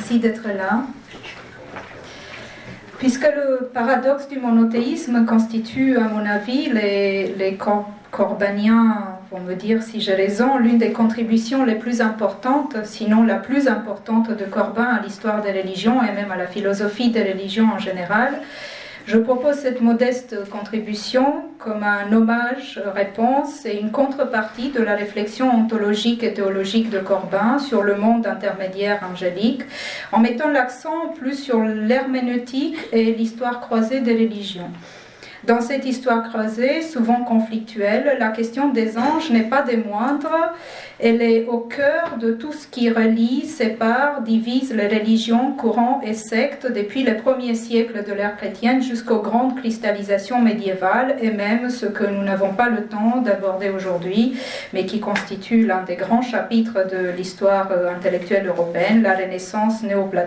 merci d'être là. Puisque le paradoxe du monothéisme constitue, à mon avis, les corbaniens vont me dire si j'ai raison, l'une des contributions les plus importantes, sinon la plus importante de Corbin à l'histoire des religions et même à la philosophie des religions en général. Je propose cette modeste contribution comme un hommage-réponse et une contrepartie de la réflexion ontologique et théologique de Corbin sur le monde intermédiaire angélique, en mettant l'accent plus sur l'herméneutique et l'histoire croisée des religions. Dans cette histoire croisée, souvent conflictuelle, la question des anges n'est pas des moindres. Elle est au cœur de tout ce qui relie, sépare, divise les religions, courants et sectes depuis les premiers siècles de l'ère chrétienne jusqu'aux grandes cristallisations médiévales et même ce que nous n'avons pas le temps d'aborder aujourd'hui, mais qui constitue l'un des grands chapitres de l'histoire intellectuelle européenne, la renaissance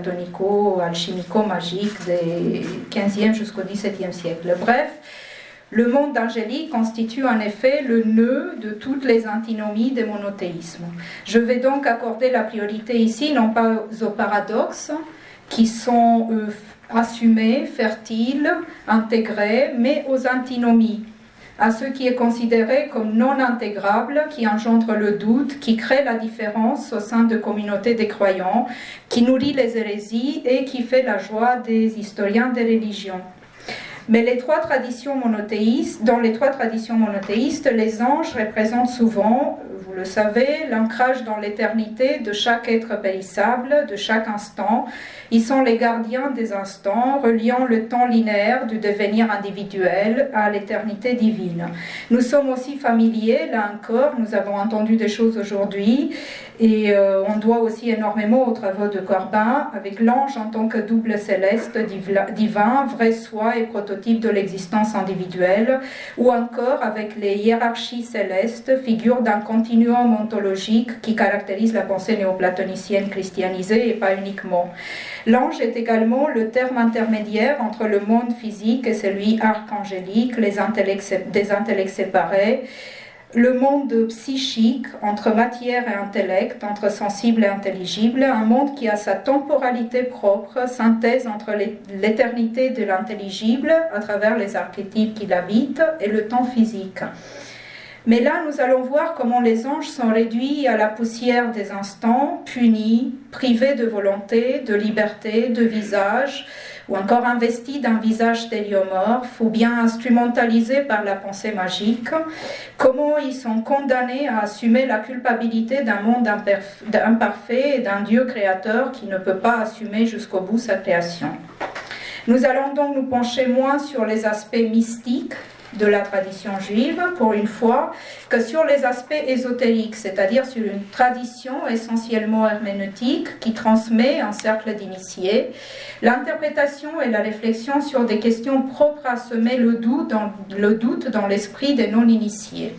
néoplatonico-alchimico-magique des 15e jusqu'au 17e siècle. Bref, le monde angélique constitue en effet le nœud de toutes les antinomies des monothéismes. Je vais donc accorder la priorité ici, non pas aux paradoxes, qui sont assumés, fertiles, intégrés, mais aux antinomies, à ce qui est considéré comme non intégrable, qui engendre le doute, qui crée la différence au sein de communautés des croyants, qui nourrit les hérésies et qui fait la joie des historiens des religions. Mais dans les trois traditions monothéistes, les anges représentent souvent, vous le savez, l'ancrage dans l'éternité de chaque être périssable, de chaque instant. Ils sont les gardiens des instants, reliant le temps linéaire du devenir individuel à l'éternité divine. Nous sommes aussi familiers, là encore, nous avons entendu des choses aujourd'hui, et on doit aussi énormément aux travaux de Corbin, avec l'ange en tant que double céleste divin, vrai soi et prototype de l'existence individuelle, ou encore avec les hiérarchies célestes, figure d'un continuum ontologique qui caractérise la pensée néoplatonicienne christianisée et pas uniquement. L'ange est également le terme intermédiaire entre le monde physique et celui archangélique, des intellects séparés, le monde psychique entre matière et intellect, entre sensible et intelligible, un monde qui a sa temporalité propre, synthèse entre l'éternité de l'intelligible à travers les archétypes qui l'habitent et le temps physique. Mais là, nous allons voir comment les anges sont réduits à la poussière des instants, punis, privés de volonté, de liberté, de visage, ou encore investis d'un visage téléomorphe, ou bien instrumentalisés par la pensée magique, comment ils sont condamnés à assumer la culpabilité d'un monde imparfait et d'un Dieu créateur qui ne peut pas assumer jusqu'au bout sa création. Nous allons donc nous pencher moins sur les aspects mystiques de la tradition juive, pour une fois, que sur les aspects ésotériques, c'est-à-dire sur une tradition essentiellement herméneutique qui transmet un cercle d'initiés, l'interprétation et la réflexion sur des questions propres à semer le doute dans l'esprit des non-initiés.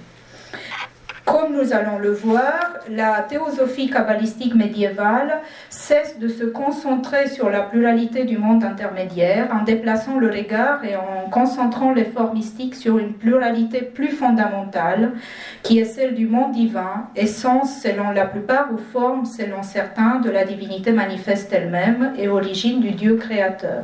Comme nous allons le voir, la théosophie kabbalistique médiévale cesse de se concentrer sur la pluralité du monde intermédiaire en déplaçant le regard et en concentrant l'effort mystique sur une pluralité plus fondamentale qui est celle du monde divin, essence selon la plupart ou forme selon certains de la divinité manifeste elle-même et origine du Dieu créateur.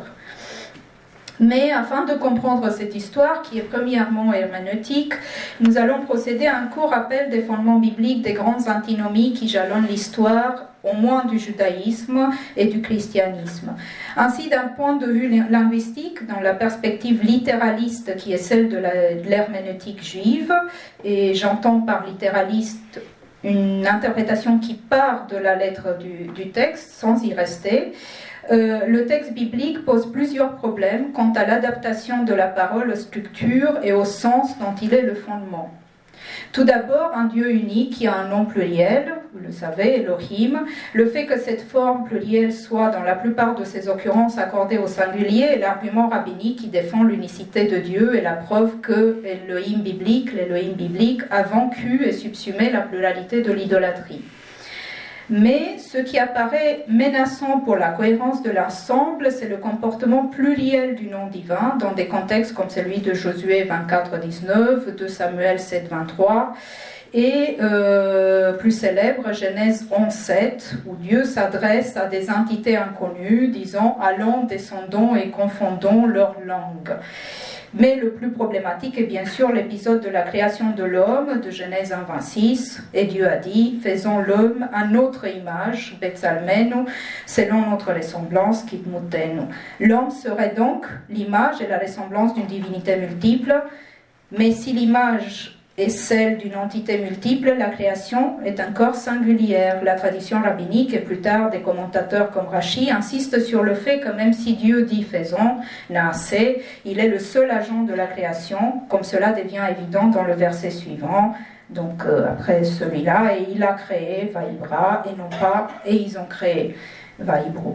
Mais afin de comprendre cette histoire, qui est premièrement herméneutique, nous allons procéder à un court rappel des fondements bibliques des grandes antinomies qui jalonnent l'histoire, au moins du judaïsme et du christianisme. Ainsi, d'un point de vue linguistique, dans la perspective littéraliste qui est celle de l'herméneutique juive, et j'entends par littéraliste une interprétation qui part de la lettre du texte sans y rester, le texte biblique pose plusieurs problèmes quant à l'adaptation de la parole aux structures et au sens dont il est le fondement. Tout d'abord, un Dieu unique qui a un nom pluriel, vous le savez, Elohim. Le fait que cette forme plurielle soit dans la plupart de ces occurrences accordée au singulier est l'argument rabbinique qui défend l'unicité de Dieu et la preuve que l'Elohim biblique a vaincu et subsumé la pluralité de l'idolâtrie. Mais ce qui apparaît menaçant pour la cohérence de l'ensemble, c'est le comportement pluriel du nom divin dans des contextes comme celui de Josué 24:19, de Samuel 7:23 et plus célèbre Genèse 11:7, où Dieu s'adresse à des entités inconnues, disant « Allons, descendons et confondons leur langue ». Mais le plus problématique est bien sûr l'épisode de la création de l'homme, de Genèse 1:26, et Dieu a dit « Faisons l'homme à notre image, Bezalmenu, selon notre ressemblance, Kitmutenu ». L'homme serait donc l'image et la ressemblance d'une divinité multiple, mais si l'image est celle d'une entité multiple, la création est encore singulière. La tradition rabbinique et plus tard des commentateurs comme Rashi insistent sur le fait que même si Dieu dit faisons, naaseh, il est le seul agent de la création, comme cela devient évident dans le verset suivant. Donc après celui-là, et il a créé, Vaïbra, et non pas, et ils ont créé, Vaïbru.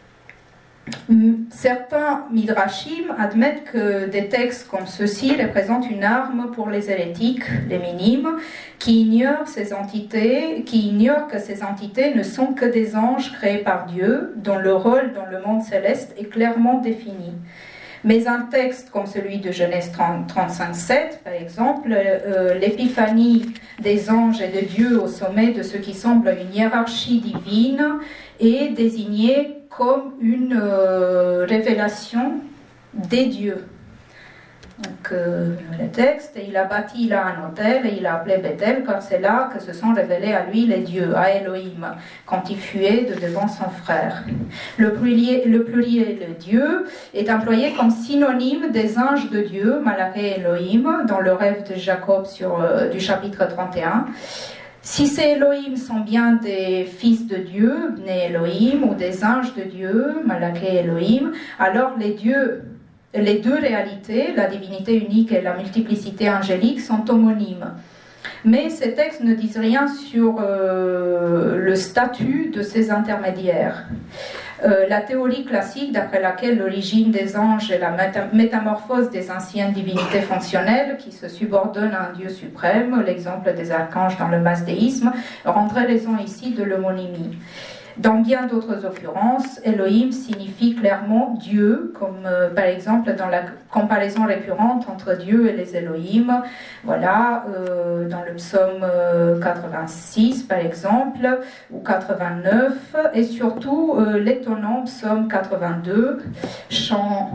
Certains midrashim admettent que des textes comme ceux-ci représentent une arme pour les hérétiques, les minimes, qui ignorent que ces entités ne sont que des anges créés par Dieu, dont le rôle dans le monde céleste est clairement défini. Mais un texte comme celui de Genèse 35:7, par exemple, l'épiphanie des anges et de Dieu au sommet de ce qui semble une hiérarchie divine est désignée comme une révélation des dieux. Donc, le texte, il a bâti là un autel et il a appelé Bethel, car c'est là que se sont révélés à lui les dieux, à Elohim, quand il fuyait de devant son frère. Le pluriel Dieu est employé comme synonyme des anges de Dieu, Malaché Elohim, dans le rêve de Jacob du chapitre 31. Si ces Elohim sont bien des fils de Dieu, Bnei Elohim, ou des anges de Dieu, Malaché Elohim, alors les deux réalités, la divinité unique et la multiplicité angélique, sont homonymes. Mais ces textes ne disent rien sur le statut de ces intermédiaires. La théorie classique d'après laquelle l'origine des anges est la métamorphose des anciennes divinités fonctionnelles qui se subordonnent à un Dieu suprême, l'exemple des archanges dans le masdéisme, rendrait raison ici de l'homonymie. Dans bien d'autres occurrences, Elohim signifie clairement Dieu, comme par exemple dans la comparaison récurrente entre Dieu et les Elohim. Voilà, dans le psaume 86 par exemple, ou 89, et surtout l'étonnant psaume 82, chant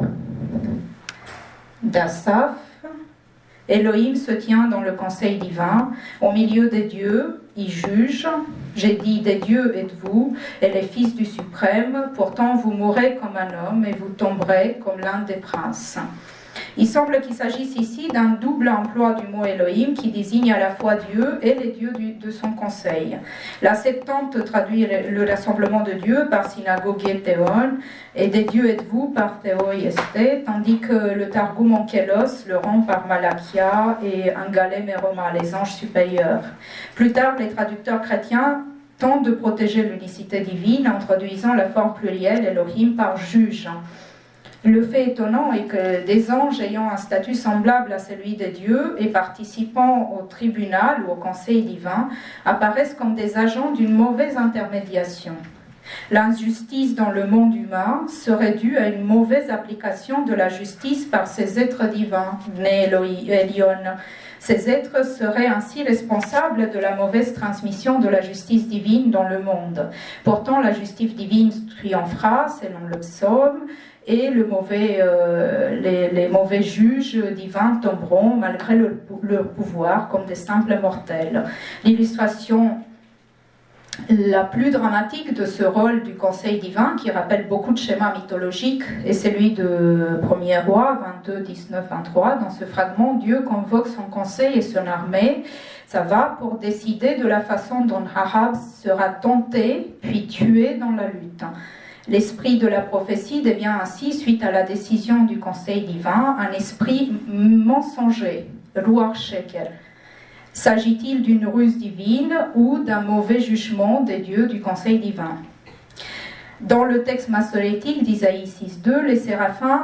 d'Asaph. Elohim se tient dans le conseil divin, au milieu des dieux, il juge. J'ai dit, des dieux êtes-vous, et les fils du suprême, pourtant vous mourrez comme un homme, et vous tomberez comme l'un des princes. Il semble qu'il s'agisse ici d'un double emploi du mot Elohim qui désigne à la fois Dieu et les dieux de son conseil. La Septante traduit le rassemblement de Dieu par synagogue Théon et des dieux êtes-vous par Théoi Esté, tandis que le Targum Onkelos le rend par Malakia et Angalem et Roma, les anges supérieurs. Plus tard, les traducteurs chrétiens tentent de protéger l'unicité divine en traduisant la forme plurielle Elohim par juge. Le fait étonnant est que des anges ayant un statut semblable à celui des dieux et participant au tribunal ou au conseil divin apparaissent comme des agents d'une mauvaise intermédiation. L'injustice dans le monde humain serait due à une mauvaise application de la justice par ces êtres divins, Bnei Elion. Ces êtres seraient ainsi responsables de la mauvaise transmission de la justice divine dans le monde. Pourtant, la justice divine triomphera, selon le psaume, et les mauvais juges divins tomberont malgré leur pouvoir comme des simples mortels. L'illustration la plus dramatique de ce rôle du conseil divin, qui rappelle beaucoup de schémas mythologiques, est celui de 1er Roi 22, 19, 23. Dans ce fragment, Dieu convoque son conseil et son armée. Ça va pour décider de la façon dont Ahab sera tenté puis tué dans la lutte. L'esprit de la prophétie devient ainsi, suite à la décision du conseil divin, un esprit mensonger, Ruach Sheker. S'agit-il d'une ruse divine ou d'un mauvais jugement des dieux du conseil divin? Dans le texte massorétique d'Isaïe 6.2, les séraphins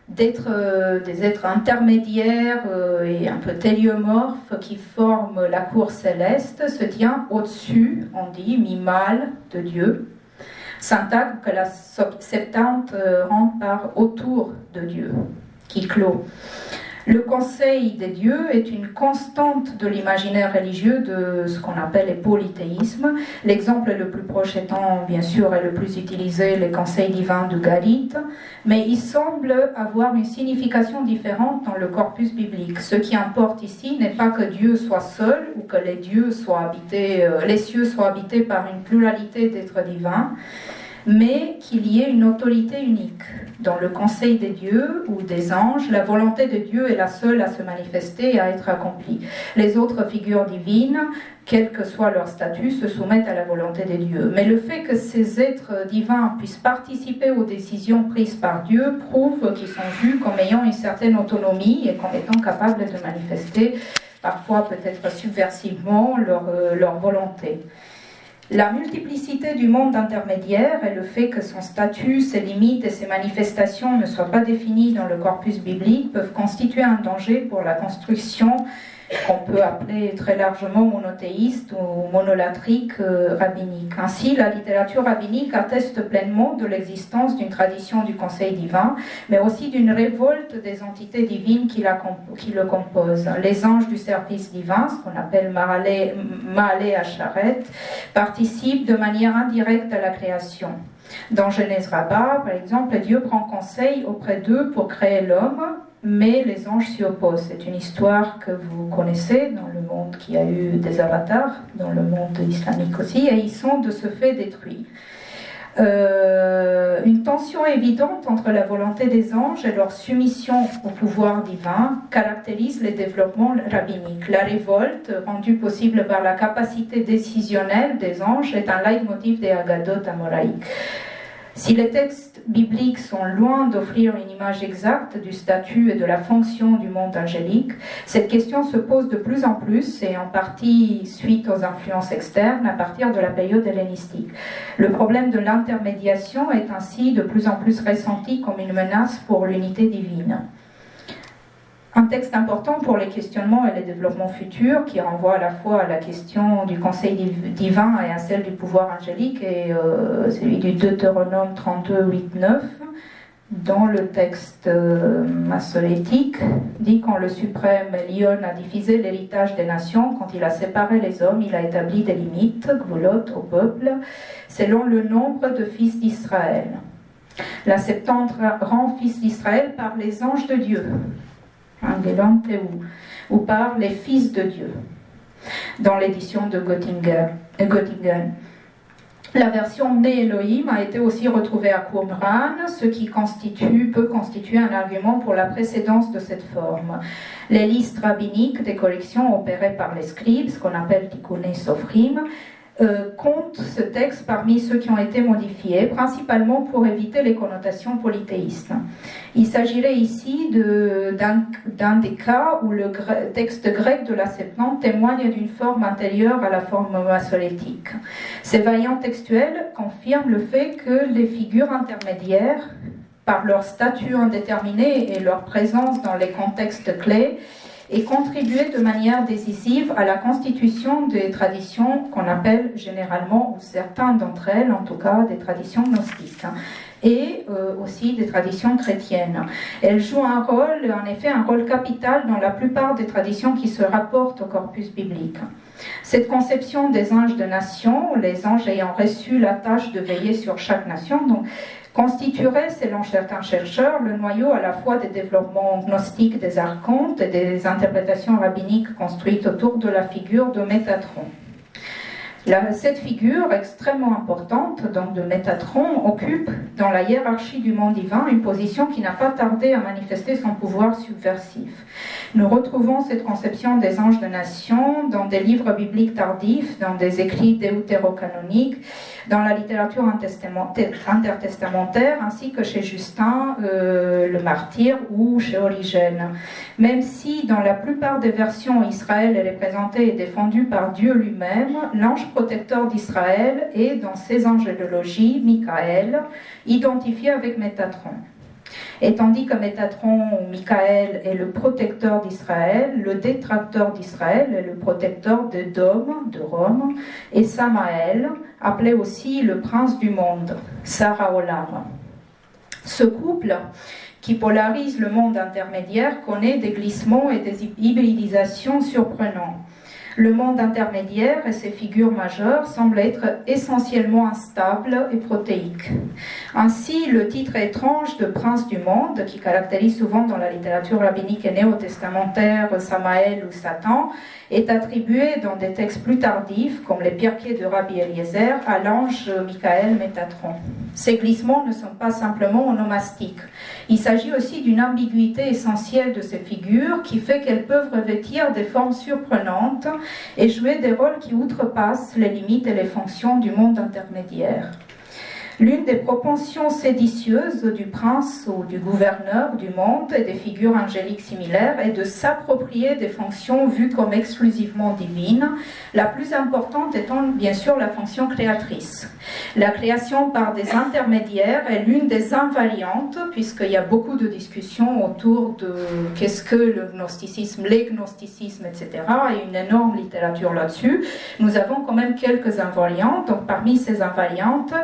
des êtres intermédiaires et un peu téléomorphes qui forment la cour céleste, se tient au-dessus, on dit, mi-mal de Dieu. Syntagme que la Septante rend par autour de Dieu, qui clôt. Le conseil des dieux est une constante de l'imaginaire religieux de ce qu'on appelle les polythéismes. L'exemple le plus proche étant, bien sûr, et le plus utilisé, les conseils divins de Garite, mais il semble avoir une signification différente dans le corpus biblique. Ce qui importe ici n'est pas que Dieu soit seul ou que les cieux soient habités par une pluralité d'êtres divins, mais qu'il y ait une autorité unique. Dans le conseil des dieux ou des anges, la volonté de Dieu est la seule à se manifester et à être accomplie. Les autres figures divines, quel que soit leur statut, se soumettent à la volonté de Dieu. Mais le fait que ces êtres divins puissent participer aux décisions prises par Dieu prouve qu'ils sont vus comme ayant une certaine autonomie et comme étant capables de manifester, parfois peut-être subversivement, leur volonté. La multiplicité du monde intermédiaire et le fait que son statut, ses limites et ses manifestations ne soient pas définies dans le corpus biblique peuvent constituer un danger pour la construction qu'on peut appeler très largement monothéiste ou monolatrique rabbinique. Ainsi, la littérature rabbinique atteste pleinement de l'existence d'une tradition du conseil divin, mais aussi d'une révolte des entités divines qui le composent. Les anges du service divin, ce qu'on appelle Ma'aleh Asharet, participent de manière indirecte à la création. Dans Genèse Rabbah, par exemple, Dieu prend conseil auprès d'eux pour créer l'homme, mais les anges s'y opposent. C'est une histoire que vous connaissez dans le monde qui a eu des avatars, dans le monde islamique aussi, et ils sont de ce fait détruits. Une tension évidente entre la volonté des anges et leur soumission au pouvoir divin caractérise les développements rabbiniques. La révolte, rendue possible par la capacité décisionnelle des anges, est un leitmotiv des Haggadot amoraïques. Si les textes bibliques sont loin d'offrir une image exacte du statut et de la fonction du monde angélique, cette question se pose de plus en plus, et en partie suite aux influences externes, à partir de la période hellénistique. Le problème de l'intermédiation est ainsi de plus en plus ressenti comme une menace pour l'unité divine. Un texte important pour les questionnements et les développements futurs, qui renvoie à la fois à la question du conseil divin et à celle du pouvoir angélique, est celui du Deutéronome 32, 8, 9, dans le texte maçonnétique, dit quand le suprême Elion a divisé l'héritage des nations, quand il a séparé les hommes, il a établi des limites, gvulot, au peuple, selon le nombre de fils d'Israël. La Septante rend fils d'Israël par les anges de Dieu, ou par les fils de Dieu, dans l'édition de Göttingen. La version Né Elohim a été aussi retrouvée à Qumran, ce qui peut constituer un argument pour la précédence de cette forme. Les listes rabbiniques des corrections opérées par les scribes, ce qu'on appelle Tikkuné Sofrim, compte ce texte parmi ceux qui ont été modifiés, principalement pour éviter les connotations polythéistes. Il s'agirait ici d'un des cas où le texte grec de la Septante témoigne d'une forme antérieure à la forme maçonnétique. Ces variantes textuelles confirment le fait que les figures intermédiaires, par leur statut indéterminé et leur présence dans les contextes clés, et contribué de manière décisive à la constitution des traditions qu'on appelle généralement, ou certains d'entre elles en tout cas, des traditions gnostiques, et aussi des traditions chrétiennes. Elles jouent un rôle capital dans la plupart des traditions qui se rapportent au corpus biblique. Cette conception des anges de nation, les anges ayant reçu la tâche de veiller sur chaque nation, donc, constituerait, selon certains chercheurs, le noyau à la fois des développements gnostiques des archontes et des interprétations rabbiniques construites autour de la figure de Métatron. Cette figure extrêmement importante, donc de Métatron, occupe dans la hiérarchie du monde divin une position qui n'a pas tardé à manifester son pouvoir subversif. Nous retrouvons cette conception des anges de nation dans des livres bibliques tardifs, dans des écrits deutérocanoniques, dans la littérature intertestamentaire, ainsi que chez Justin, le martyr, ou chez Origène. Même si dans la plupart des versions, Israël est représenté et défendu par Dieu lui-même, l'ange protecteur d'Israël est, dans ses angélologies, Michaël, identifié avec Métatron. Et tandis que Métatron, ou Michael, est le protecteur d'Israël, le détracteur d'Israël est le protecteur de Dôme, de Rome, et Samaël, appelé aussi le prince du monde, Sarah Olam. Ce couple, qui polarise le monde intermédiaire, connaît des glissements et des hybridisations surprenants. Le monde intermédiaire et ses figures majeures semblent être essentiellement instables et protéiques. Ainsi, le titre étrange de prince du monde, qui caractérise souvent dans la littérature rabbinique et néo-testamentaire Samaël ou Satan, est attribué dans des textes plus tardifs, comme les Pirkei de Rabbi Eliezer, à l'ange Michael Métatron. Ces glissements ne sont pas simplement onomastiques. Il s'agit aussi d'une ambiguïté essentielle de ces figures qui fait qu'elles peuvent revêtir des formes surprenantes et jouer des rôles qui outrepassent les limites et les fonctions du monde intermédiaire. L'une des propensions séditieuses du prince ou du gouverneur du monde et des figures angéliques similaires est de s'approprier des fonctions vues comme exclusivement divines, la plus importante étant bien sûr la fonction créatrice. La création par des intermédiaires est l'une des invariantes, puisqu'il y a beaucoup de discussions autour de qu'est-ce que le gnosticisme, les gnosticismes, etc. et une énorme littérature là-dessus. Nous avons quand même quelques invariantes. Donc parmi ces invariantes,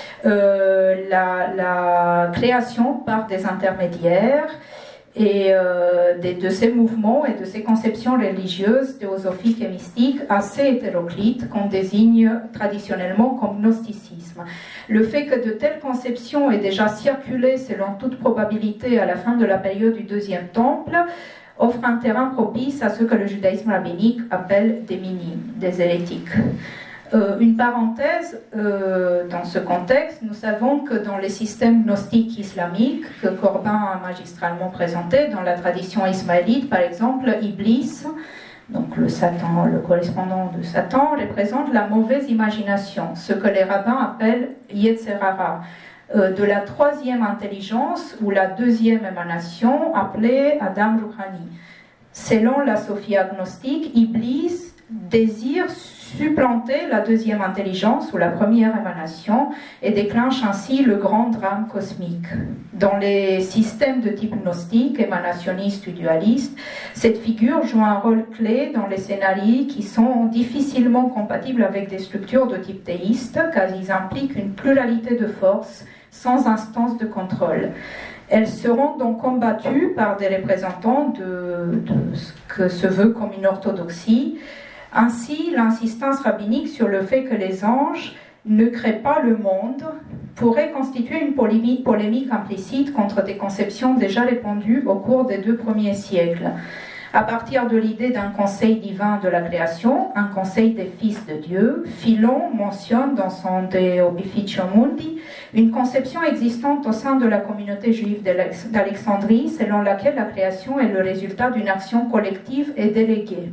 la création par des intermédiaires et de ces mouvements et de ces conceptions religieuses, théosophiques et mystiques assez hétéroclites qu'on désigne traditionnellement comme gnosticisme. Le fait que de telles conceptions aient déjà circulé selon toute probabilité à la fin de la période du Deuxième Temple offre un terrain propice à ce que le judaïsme rabbinique appelle des minimes, des hérétiques. Une parenthèse, dans ce contexte, nous savons que dans les systèmes gnostiques islamiques, que Corbin a magistralement présenté, dans la tradition ismaélite par exemple, Iblis, donc le Satan, le correspondant de Satan, représente la mauvaise imagination, ce que les rabbins appellent Yetzerara, de la troisième intelligence ou la deuxième émanation appelée Adam Rouhani. Selon la sophie agnostique, Iblis désire supplanter la deuxième intelligence ou la première émanation et déclenche ainsi le grand drame cosmique. Dans les systèmes de type gnostique, émanationniste ou dualiste, cette figure joue un rôle clé dans les scénarios qui sont difficilement compatibles avec des structures de type théiste, car ils impliquent une pluralité de forces sans instance de contrôle. Elles seront donc combattues par des représentants de ce que se veut comme une orthodoxie. Ainsi, l'insistance rabbinique sur le fait que les anges ne créent pas le monde pourrait constituer une polémique implicite contre des conceptions déjà répandues au cours des 2 premiers siècles. À partir de l'idée d'un conseil divin de la création, un conseil des fils de Dieu, Philon mentionne dans son De Obificio Mundi une conception existante au sein de la communauté juive d'Alexandrie selon laquelle la création est le résultat d'une action collective et déléguée.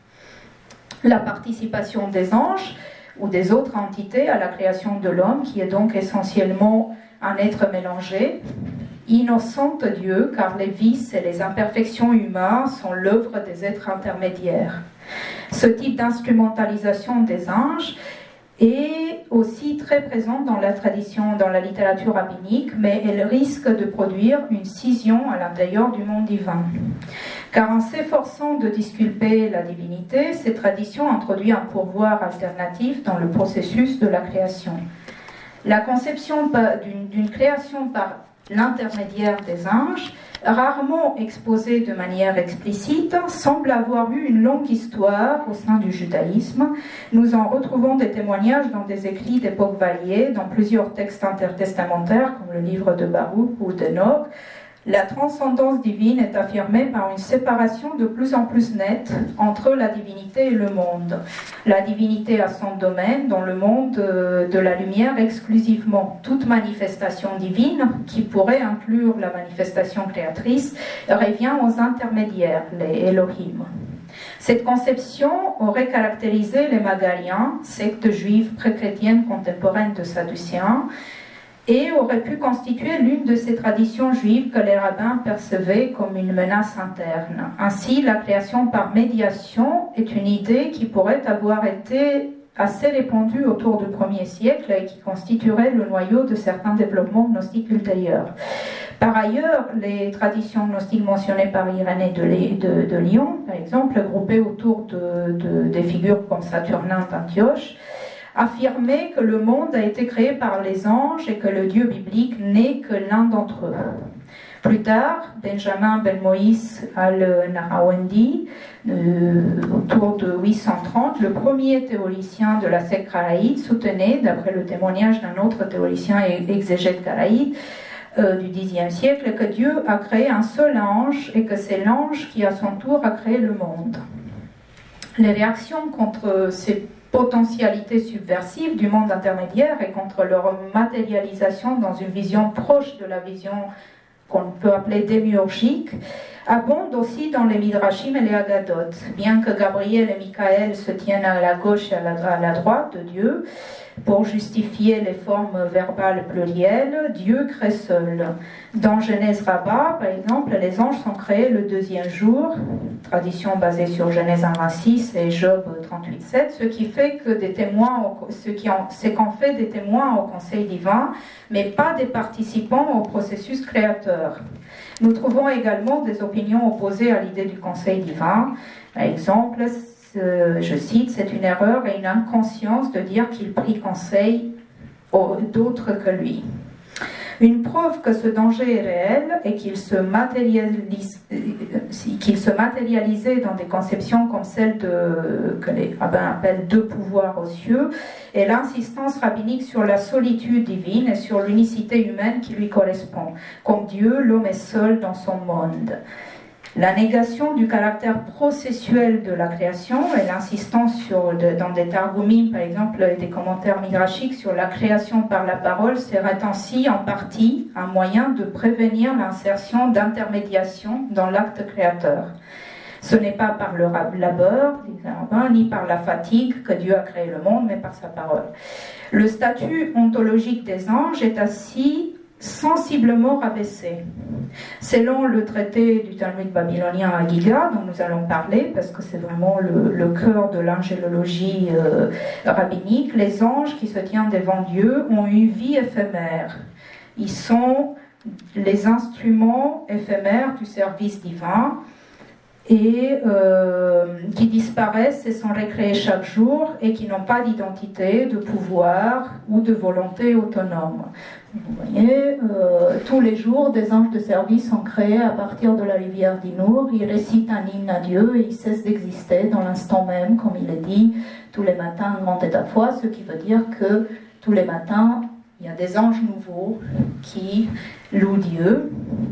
La participation des anges ou des autres entités à la création de l'homme, qui est donc essentiellement un être mélangé, innocent de Dieu, car les vices et les imperfections humaines sont l'œuvre des êtres intermédiaires. Ce type d'instrumentalisation des anges est aussi très présente dans la tradition, dans la littérature rabbinique, mais elle risque de produire une scission à l'intérieur du monde divin. Car en s'efforçant de disculper la divinité, cette tradition introduit un pourvoir alternatif dans le processus de la création. La conception d'une création par l'intermédiaire des anges, rarement exposée de manière explicite, semble avoir eu une longue histoire au sein du judaïsme. Nous en retrouvons des témoignages dans des écrits d'époques variées, dans plusieurs textes intertestamentaires, comme le livre de Baruch ou d'Enoch. La transcendance divine est affirmée par une séparation de plus en plus nette entre la divinité et le monde. La divinité a son domaine dans le monde de la lumière exclusivement. Toute manifestation divine, qui pourrait inclure la manifestation créatrice, revient aux intermédiaires, les Elohim. Cette conception aurait caractérisé les Magaliens, secte juive pré-chrétienne contemporaine de Sadducéens, et aurait pu constituer l'une de ces traditions juives que les rabbins percevaient comme une menace interne. Ainsi, la création par médiation est une idée qui pourrait avoir été assez répandue autour du 1er siècle et qui constituerait le noyau de certains développements gnostiques ultérieurs. Par ailleurs, les traditions gnostiques mentionnées par Irénée de Lyon, par exemple, groupées autour des figures comme Saturnin d'Antioche, affirmaient que le monde a été créé par les anges et que le Dieu biblique n'est que l'un d'entre eux. Plus tard, Benjamin Ben Moïse al-Nahraondi, autour de 830, le premier théologien de la secte karaïte, soutenait, d'après le témoignage d'un autre théologien et exégète karaïte du Xe siècle, que Dieu a créé un seul ange et que c'est l'ange qui, à son tour, a créé le monde. Les réactions contre ces potentialités subversives du monde intermédiaire et contre leur matérialisation dans une vision proche de la vision qu'on peut appeler démiurgique, abondent aussi dans les Midrashim et les Haggadot. Bien que Gabriel et Michael se tiennent à la gauche et à la droite de Dieu, pour justifier les formes verbales plurielles, Dieu crée seul. Dans Genèse Rabbah, par exemple, les anges sont créés le deuxième jour, tradition basée sur Genèse 1:6 et Job 38:7, ce qui fait que des témoins, c'est qu'en fait des témoins au conseil divin, mais pas des participants au processus créateur. Nous trouvons également des opinions opposées à l'idée du conseil divin. Par exemple, je cite, c'est une erreur et une inconscience de dire qu'il prit conseil d'autres que lui. Une preuve que ce danger est réel et qu'il se matérialisait dans des conceptions comme celle que les rabbins appellent deux pouvoirs aux cieux est l'insistance rabbinique sur la solitude divine et sur l'unicité humaine qui lui correspond. Comme Dieu, l'homme est seul dans son monde. La négation du caractère processuel de la création et l'insistance dans des targumim, par exemple, et des commentaires midrashiques sur la création par la parole serait ainsi en partie un moyen de prévenir l'insertion d'intermédiation dans l'acte créateur. Ce n'est pas par le labeur, ni par la fatigue que Dieu a créé le monde, mais par sa parole. Le statut ontologique des anges est ainsi sensiblement rabaissé. Selon le traité du Talmud babylonien à Giga, dont nous allons parler, parce que c'est vraiment le cœur de l'angélologie rabbinique, les anges qui se tiennent devant Dieu ont une vie éphémère. Ils sont les instruments éphémères du service divin et qui disparaissent et sont recréés chaque jour et qui n'ont pas d'identité, de pouvoir ou de volonté autonome. Vous voyez, tous les jours, des anges de service sont créés à partir de la rivière d'Inour. Ils récitent un hymne à Dieu et ils cessent d'exister dans l'instant même, comme il est dit, tous les matins, un grand et à foi, ce qui veut dire que tous les matins, il y a des anges nouveaux qui louent Dieu.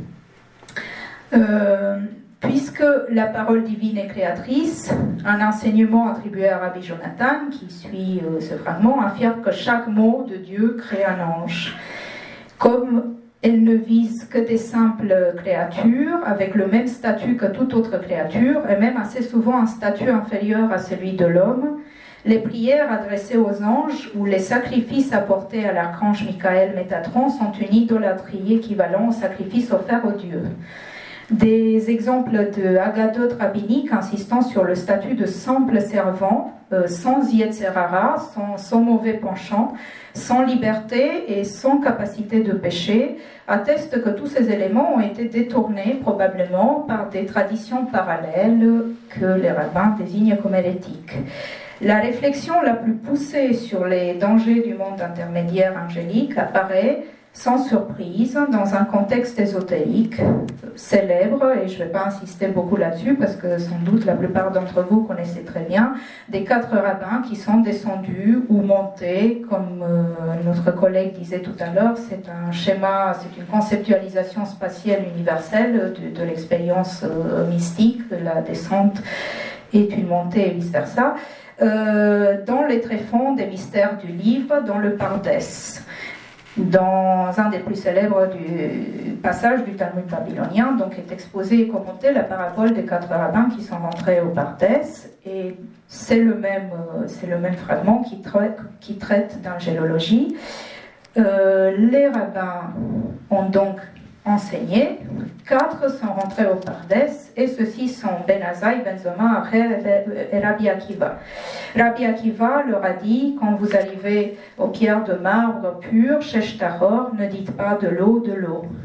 Puisque la parole divine est créatrice, un enseignement attribué à Rabbi Jonathan, qui suit ce fragment, affirme que chaque mot de Dieu crée un ange. Comme elle ne vise que des simples créatures, avec le même statut que toute autre créature, et même assez souvent un statut inférieur à celui de l'homme, les prières adressées aux anges ou les sacrifices apportés à l'archange Michael Métatron sont une idolâtrie équivalente au sacrifice offert aux dieux. Des exemples de Haggadot rabbiniques insistant sur le statut de simple servant, sans Yetzerara, sans mauvais penchant, sans liberté et sans capacité de péché, attestent que tous ces éléments ont été détournés probablement par des traditions parallèles que les rabbins désignent comme hérétiques. La réflexion la plus poussée sur les dangers du monde intermédiaire angélique apparaît sans surprise, dans un contexte ésotérique célèbre, et je ne vais pas insister beaucoup là-dessus parce que sans doute la plupart d'entre vous connaissez très bien, des 4 rabbins qui sont descendus ou montés, comme notre collègue disait tout à l'heure, c'est un schéma, c'est une conceptualisation spatiale universelle de l'expérience mystique, la descente est une montée et vice-versa, dans les tréfonds des mystères du livre, dans le Pardès. Dans un des plus célèbres passages du Talmud babylonien, donc est exposé et commenté la parabole des 4 rabbins qui sont rentrés au Pardès, et c'est le même fragment qui traite d'angélologie. Les rabbins ont donc enseigné, 4 sont rentrés au Pardès, et ceux-ci sont Ben Azaï, Ben Zoma, et Rabbi Akiva. Rabbi Akiva leur a dit, quand vous arrivez aux pierres de marbre pures, Shesh Tahor, ne dites pas de l'eau,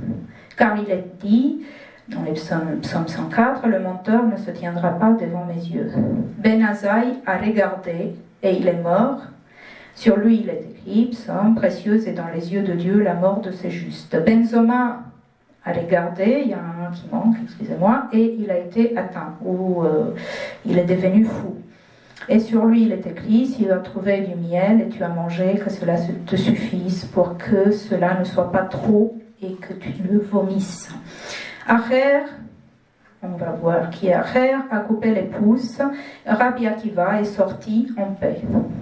Car il est dit, dans les psaume 104, le menteur ne se tiendra pas devant mes yeux. Ben Azaï a regardé et il est mort. Sur lui il est écrit, psaume précieuse est dans les yeux de Dieu la mort de ses justes. Benzoma a regardé, il y a un qui manque, excusez-moi, et il a été atteint, ou il est devenu fou. Et sur lui il est écrit, si tu as trouvé du miel et tu as mangé, que cela te suffise pour que cela ne soit pas trop et que tu le vomisses. Acher, on va voir qui est Acher, a coupé les pouces, Rabbi Akiva est sorti en paix.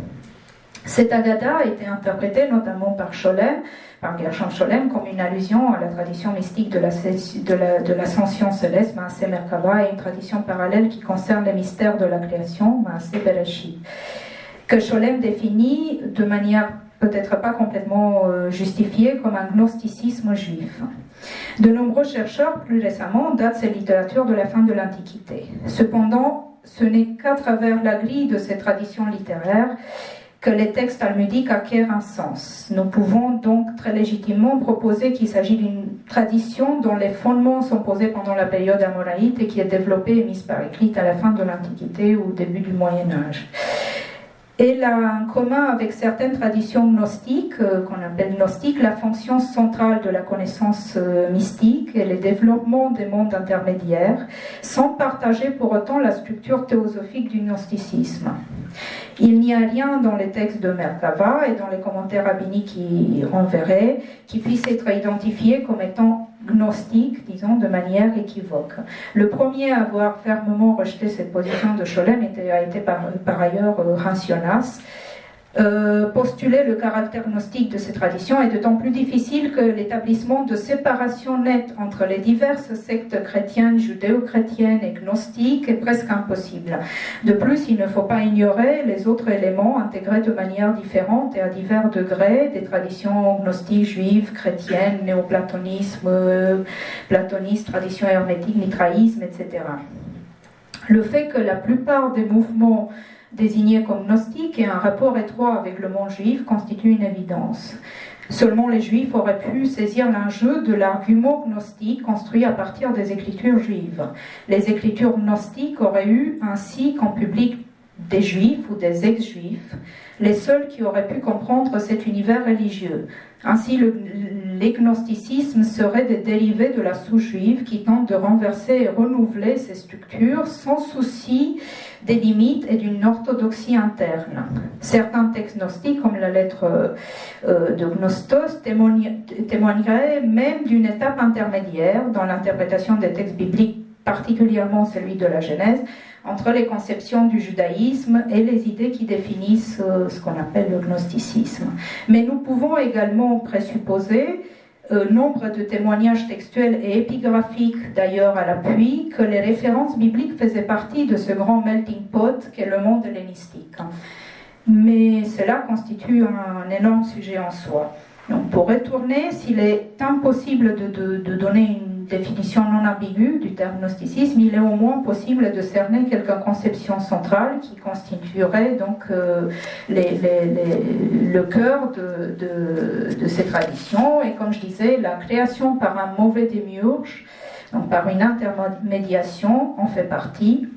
Cette Agada a été interprétée notamment par Scholem, par Gershom Scholem, comme une allusion à la tradition mystique de l'ascension céleste, Maaseh Merkava, et une tradition parallèle qui concerne les mystères de la création, Maaseh Bereshit, que Scholem définit de manière peut-être pas complètement justifiée comme un gnosticisme juif. De nombreux chercheurs, plus récemment, datent ces littératures de la fin de l'Antiquité. Cependant, ce n'est qu'à travers la grille de ces traditions littéraires que les textes talmudiques acquièrent un sens. Nous pouvons donc très légitimement proposer qu'il s'agit d'une tradition dont les fondements sont posés pendant la période amoraïte et qui est développée et mise par écrit à la fin de l'Antiquité ou au début du Moyen-Âge. Elle a en commun avec certaines traditions gnostiques, qu'on appelle gnostiques, la fonction centrale de la connaissance mystique et le développement des mondes intermédiaires, sans partager pour autant la structure théosophique du gnosticisme. Il n'y a rien dans les textes de Merkava et dans les commentaires rabbiniques qui renverraient qui puisse être identifié comme étant gnostique, disons, de manière équivoque. Le premier à avoir fermement rejeté cette position de Scholem a été par ailleurs Rancianas. Postuler le caractère gnostique de ces traditions est d'autant plus difficile que l'établissement de séparation nette entre les diverses sectes chrétiennes, judéo-chrétiennes et gnostiques est presque impossible. De plus, il ne faut pas ignorer les autres éléments intégrés de manière différente et à divers degrés des traditions gnostiques, juives, chrétiennes, néoplatonisme, platonisme, tradition hermétique, mitraïsme, etc. Le fait que la plupart des mouvements désignés comme gnostiques et un rapport étroit avec le monde juif constitue une évidence. Seulement les juifs auraient pu saisir l'enjeu de l'argument gnostique construit à partir des écritures juives. Les écritures gnostiques auraient eu ainsi qu'en public des juifs ou des ex-juifs, les seuls qui auraient pu comprendre cet univers religieux. Ainsi, l'agnosticisme serait des dérivés de la souche juive qui tentent de renverser et renouveler ces structures sans souci des limites et d'une orthodoxie interne. Certains textes gnostiques, comme la lettre de Gnostos, témoigneraient même d'une étape intermédiaire dans l'interprétation des textes bibliques, particulièrement celui de la Genèse, entre les conceptions du judaïsme et les idées qui définissent ce qu'on appelle le gnosticisme. Mais nous pouvons également présupposer, nombre de témoignages textuels et épigraphiques d'ailleurs à l'appui, que les références bibliques faisaient partie de ce grand melting pot qu'est le monde hellénistique. Mais cela constitue un énorme sujet en soi. Donc, pour retourner, s'il est impossible de donner une définition non ambiguë du terme gnosticisme, il est au moins possible de cerner quelques conceptions centrales qui constitueraient donc le cœur de ces traditions. Et comme je disais, la création par un mauvais démiurge, donc par une intermédiation, en fait partie.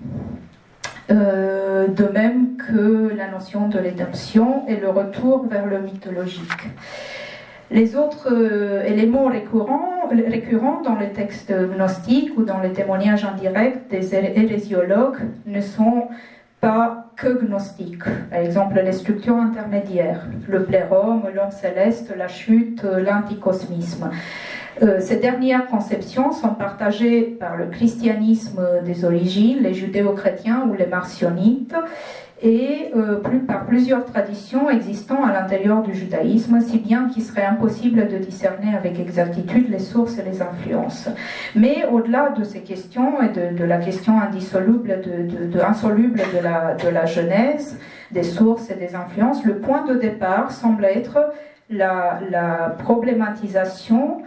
De même que la notion de rédemption et le retour vers le mythologique. Les autres éléments récurrents dans les textes gnostiques ou dans les témoignages indirects des hérésiologues ne sont pas que gnostiques. Par exemple, les structures intermédiaires, le plérome, l'homme céleste, la chute, l'anticosmisme. Ces dernières conceptions sont partagées par le christianisme des origines, les judéo-chrétiens ou les marcionites, et par plusieurs traditions existant à l'intérieur du judaïsme, si bien qu'il serait impossible de discerner avec exactitude les sources et les influences. Mais au-delà de ces questions et de la question insoluble de la genèse, des sources et des influences, le point de départ semble être la problématisation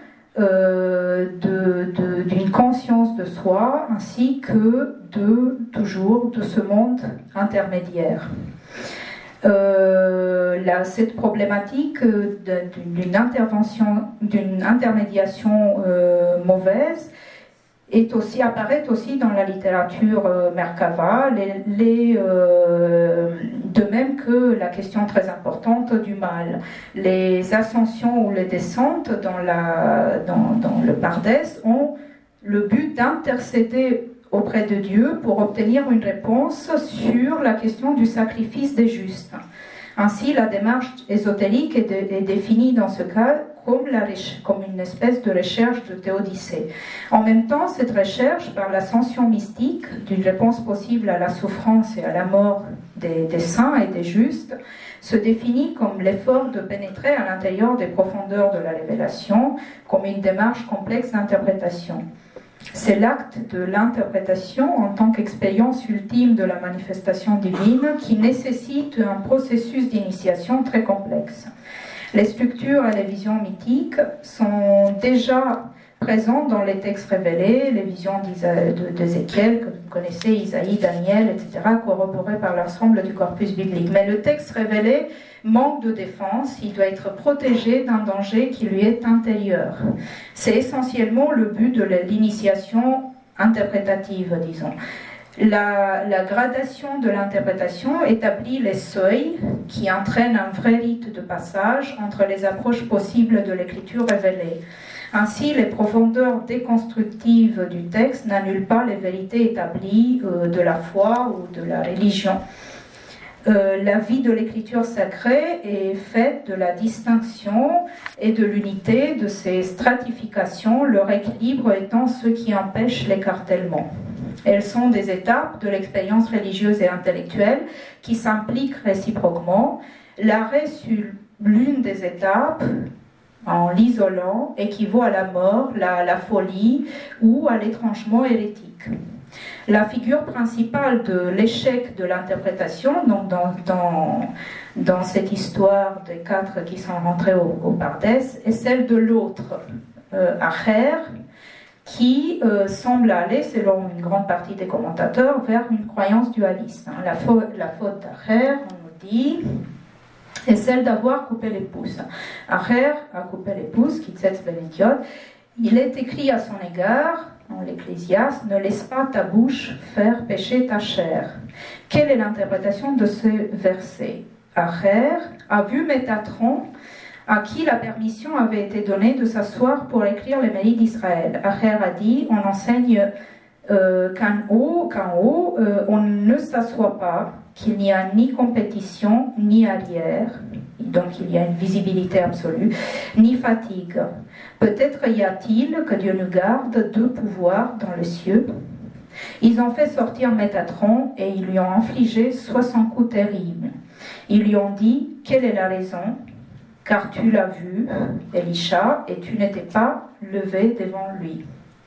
d'une conscience de soi ainsi que toujours de ce monde intermédiaire. Cette problématique d'une intermédiation mauvaise apparaît aussi dans la littérature Merkava, de même que la question très importante du mal. Les ascensions ou les descentes dans le Pardès ont le but d'intercéder auprès de Dieu pour obtenir une réponse sur la question du sacrifice des justes. Ainsi, la démarche ésotérique est définie dans ce cas comme une espèce de recherche de théodicée. En même temps, cette recherche, par l'ascension mystique d'une réponse possible à la souffrance et à la mort des saints et des justes, se définit comme l'effort de pénétrer à l'intérieur des profondeurs de la révélation, comme une démarche complexe d'interprétation. C'est l'acte de l'interprétation en tant qu'expérience ultime de la manifestation divine qui nécessite un processus d'initiation très complexe. Les structures et les visions mythiques sont déjà présentes dans les textes révélés, les visions d'Ézéchiel, que vous connaissez, Isaïe, Daniel, etc., corroborées par l'ensemble du corpus biblique. Mais le texte révélé manque de défense, il doit être protégé d'un danger qui lui est intérieur. C'est essentiellement le but de l'initiation interprétative, disons. La gradation de l'interprétation établit les seuils qui entraînent un vrai rite de passage entre les approches possibles de l'écriture révélée. Ainsi, les profondeurs déconstructives du texte n'annulent pas les vérités établies de la foi ou de la religion. La vie de l'écriture sacrée est faite de la distinction et de l'unité de ces stratifications, leur équilibre étant ce qui empêche l'écartèlement. Elles sont des étapes de l'expérience religieuse et intellectuelle qui s'impliquent réciproquement. L'arrêt sur l'une des étapes, en l'isolant, équivaut à la mort, la folie ou à l'étrangement hérétique. La figure principale de l'échec de l'interprétation, donc dans cette histoire des 4 qui sont rentrés au Pardès, est celle de l'autre, Acher, qui semble aller, selon une grande partie des commentateurs, vers une croyance dualiste. La faute d'Acher, on nous dit, est celle d'avoir coupé les pouces. Acher a coupé les pouces, Kitsetz ben Idiot. Il est écrit à son égard, dans l'Ecclésiaste, ne laisse pas ta bouche faire pécher ta chair. Quelle est l'interprétation de ce verset? Acher a vu Métatron, à qui la permission avait été donnée de s'asseoir pour écrire les mérites d'Israël. Acher a dit, on enseigne qu'en haut, on ne s'assoit pas, qu'il n'y a ni compétition, ni arrière, donc il y a une visibilité absolue, ni fatigue. Peut-être y a-t-il, que Dieu nous garde, 2 pouvoirs dans les cieux. Ils ont fait sortir Métatron et ils lui ont infligé 60 coups terribles. Ils lui ont dit, quelle est la raison? Car tu l'as vu, Elisha, et tu n'étais pas levé devant lui.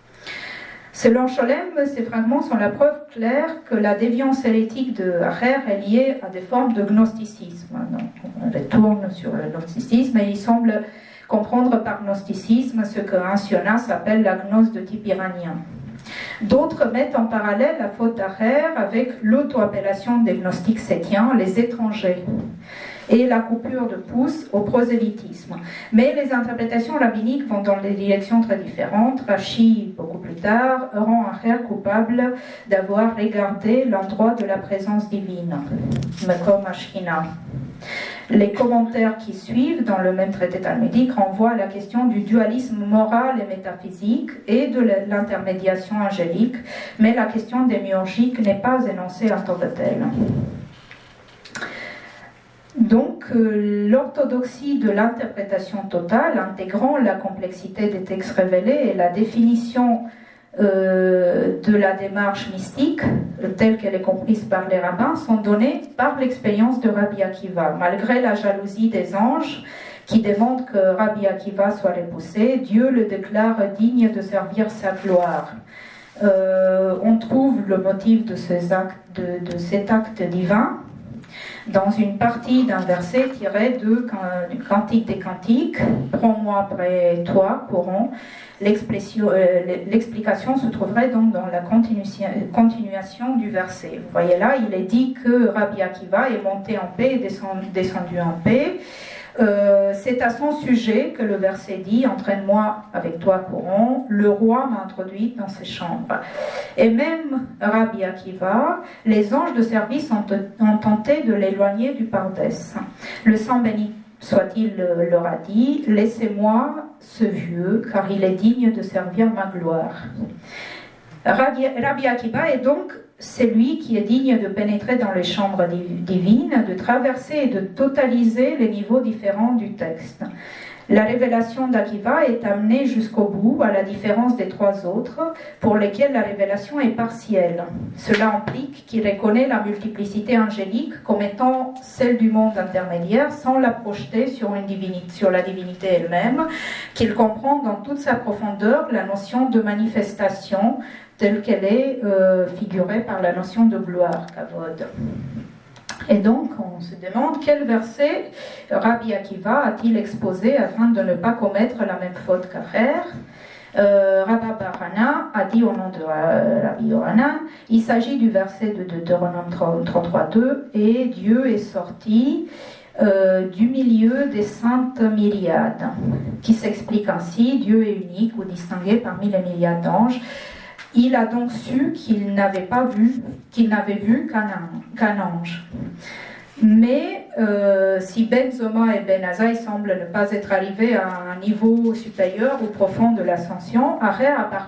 Selon Scholem, ces fragments sont la preuve claire que la déviance hérétique de Acher est liée à des formes de gnosticisme. Donc, on retourne sur le gnosticisme et il semble comprendre par gnosticisme ce que Ancionas appelle la gnose de type iranien. D'autres mettent en parallèle la faute d'Acher avec l'auto-appellation des gnostiques sétiens, les étrangers, et la coupure de pouce au prosélytisme. Mais les interprétations rabbiniques vont dans des directions très différentes. Rashi, beaucoup plus tard, rend Acher coupable d'avoir regardé l'endroit de la présence divine, Mekom Ashkina. Les commentaires qui suivent dans le même traité talmudique renvoient à la question du dualisme moral et métaphysique et de l'intermédiation angélique, mais la question démiurgique n'est pas énoncée en tant que telle. Donc, l'orthodoxie de l'interprétation totale, intégrant la complexité des textes révélés et la définition de la démarche mystique, telle qu'elle est comprise par les rabbins, sont données par l'expérience de Rabbi Akiva. Malgré la jalousie des anges qui demandent que Rabbi Akiva soit repoussé, Dieu le déclare digne de servir sa gloire. On trouve le motif de cet acte divin dans une partie d'un verset tiré du Cantique des Cantiques, prends-moi après toi, courant. L'explication se trouverait donc dans la continuation du verset. Vous voyez là, il est dit que Rabbi Akiva est monté en paix et descendu en paix. C'est à son sujet que le verset dit « Entraîne-moi avec toi, courant, le roi m'a introduit dans ses chambres. » Et même Rabbi Akiva, les anges de service ont tenté de l'éloigner du Pardès. Le sang béni soit-il leur a dit « Laissez-moi ce vieux, car il est digne de servir ma gloire. » Rabbi Akiva est donc celui qui est digne de pénétrer dans les chambres divines, de traverser et de totaliser les niveaux différents du texte. La révélation d'Akiva est amenée jusqu'au bout, à la différence des trois autres, pour lesquels la révélation est partielle. Cela implique qu'il reconnaît la multiplicité angélique comme étant celle du monde intermédiaire, sans la projeter sur la divinité elle-même, qu'il comprend dans toute sa profondeur la notion de manifestation, telle qu'elle est figurée par la notion de gloire, kavod. Et donc, on se demande quel verset Rabbi Akiva a-t-il exposé afin de ne pas commettre la même faute qu'Acher. Rabbi Barana a dit au nom de Rabbi Yohanan, il s'agit du verset de Deutéronome 33.2, et Dieu est sorti du milieu des saintes myriades, qui s'explique ainsi, Dieu est unique ou distingué parmi les myriades d'anges. Il a donc su qu'il n'avait vu qu'un ange. Mais si Ben Zoma et Ben Azaï semblent ne pas être arrivés à un niveau supérieur ou profond de l'ascension, Acher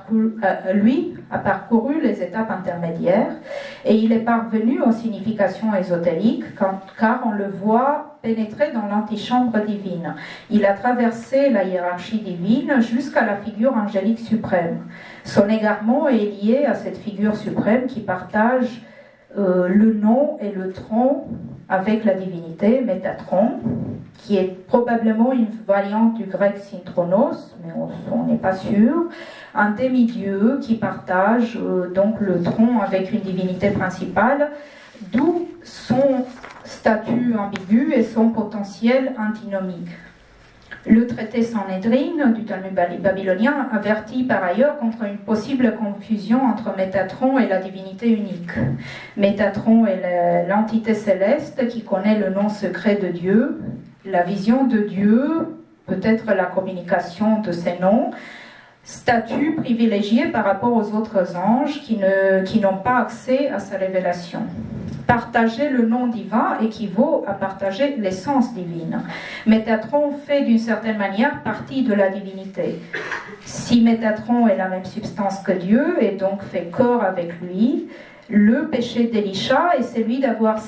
a parcouru les étapes intermédiaires et il est parvenu aux significations ésotériques car on le voit pénétrer dans l'antichambre divine. Il a traversé la hiérarchie divine jusqu'à la figure angélique suprême. Son égarement est lié à cette figure suprême qui partage le nom et le tronc avec la divinité, Métatron, qui est probablement une variante du grec synchronos, mais on n'est pas sûr, un demi-dieu qui partage donc le tronc avec une divinité principale, d'où son statut ambigu et son potentiel antinomique. Le traité Sanhédrin du Talmud babylonien avertit par ailleurs contre une possible confusion entre Métatron et la divinité unique. Métatron est l'entité céleste qui connaît le nom secret de Dieu, la vision de Dieu, peut-être la communication de ses noms, statut privilégié par rapport aux autres anges qui n'ont pas accès à sa révélation. Partager le nom divin équivaut à partager l'essence divine. Métatron fait d'une certaine manière partie de la divinité. Si Métatron est la même substance que Dieu et donc fait corps avec lui, le péché d'Élisha est celui d'avoir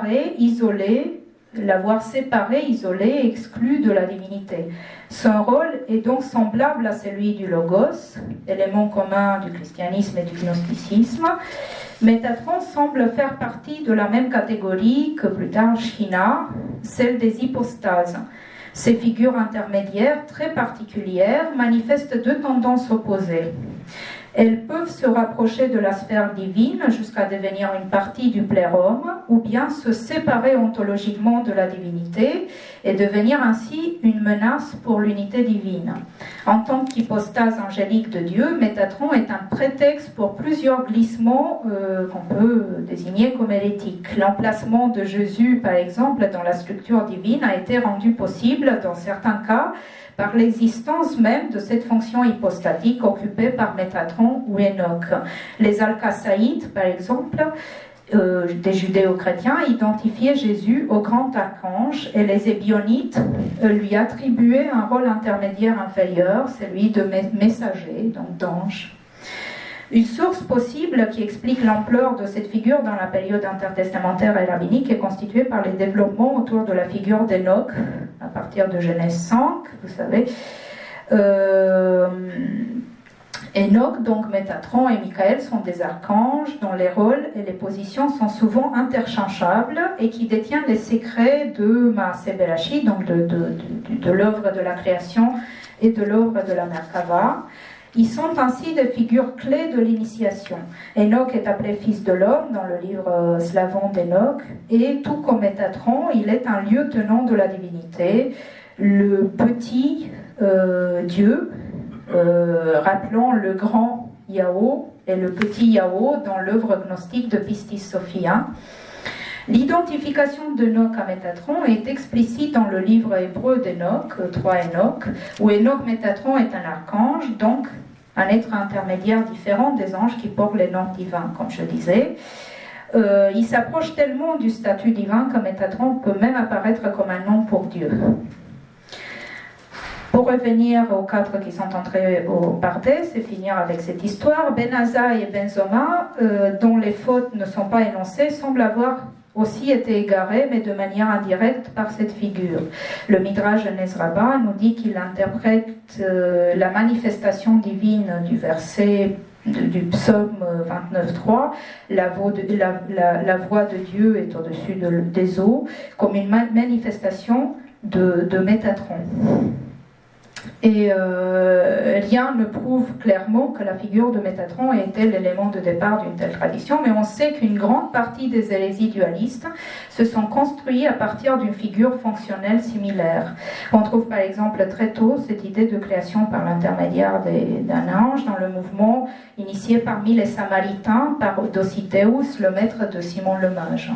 l'avoir séparé, isolé, exclu de la divinité. Son rôle est donc semblable à celui du Logos, élément commun du christianisme et du gnosticisme. Métatron semble faire partie de la même catégorie que plus tard Shina, celle des hypostases. Ces figures intermédiaires très particulières manifestent deux tendances opposées. Elles peuvent se rapprocher de la sphère divine jusqu'à devenir une partie du plérum, ou bien se séparer ontologiquement de la divinité et devenir ainsi une menace pour l'unité divine. En tant qu'hypostase angélique de Dieu, Métatron est un prétexte pour plusieurs glissements qu'on peut désigner comme hérétiques. L'emplacement de Jésus, par exemple, dans la structure divine a été rendu possible, dans certains cas, par l'existence même de cette fonction hypostatique occupée par Métatron ou Enoch. Les Alcaçaïtes, par exemple, des judéo-chrétiens, identifiaient Jésus au grand archange et les Ébionites lui attribuaient un rôle intermédiaire inférieur, celui de messager, donc d'ange. Une source possible qui explique l'ampleur de cette figure dans la période intertestamentaire et rabbinique est constituée par les développements autour de la figure d'Enoch, à partir de Genèse 5, vous savez. Enoch, donc Métatron et Michael sont des archanges dont les rôles et les positions sont souvent interchangeables et qui détiennent les secrets de Maaseh Bereshit, donc de l'œuvre de la création et de l'œuvre de la Merkava. Ils sont ainsi des figures clés de l'initiation. Enoch est appelé fils de l'homme dans le livre slavon d'Enoch, et tout comme Métatron, il est un lieutenant de la divinité, le petit Dieu, rappelant le grand Yahweh et le petit Yahweh dans l'œuvre gnostique de Pistis Sophia. L'identification d'Enoch à Métatron est explicite dans le livre hébreu d'Enoch, 3 Enoch, où Enoch Métatron est un archange, donc un être intermédiaire différent des anges qui portent les noms divins, comme je disais. Il s'approche tellement du statut divin que Métatron peut même apparaître comme un nom pour Dieu. Pour revenir aux 4 qui sont entrés au Pardès et finir avec cette histoire, Ben Azai et Ben Zoma, dont les fautes ne sont pas énoncées, semblent avoir aussi été égarés, mais de manière indirecte par cette figure. Le Midrash Nezraba nous dit qu'il interprète la manifestation divine du verset du psaume 29.3, la voix de Dieu est au-dessus des eaux, comme une manifestation de Métatron. Et rien ne prouve clairement que la figure de Métatron ait été l'élément de départ d'une telle tradition, mais on sait qu'une grande partie des hérésies dualistes se sont construites à partir d'une figure fonctionnelle similaire. On trouve par exemple très tôt cette idée de création par l'intermédiaire d'un ange dans le mouvement initié parmi les Samaritains par Dosithéus, le maître de Simon le Mage.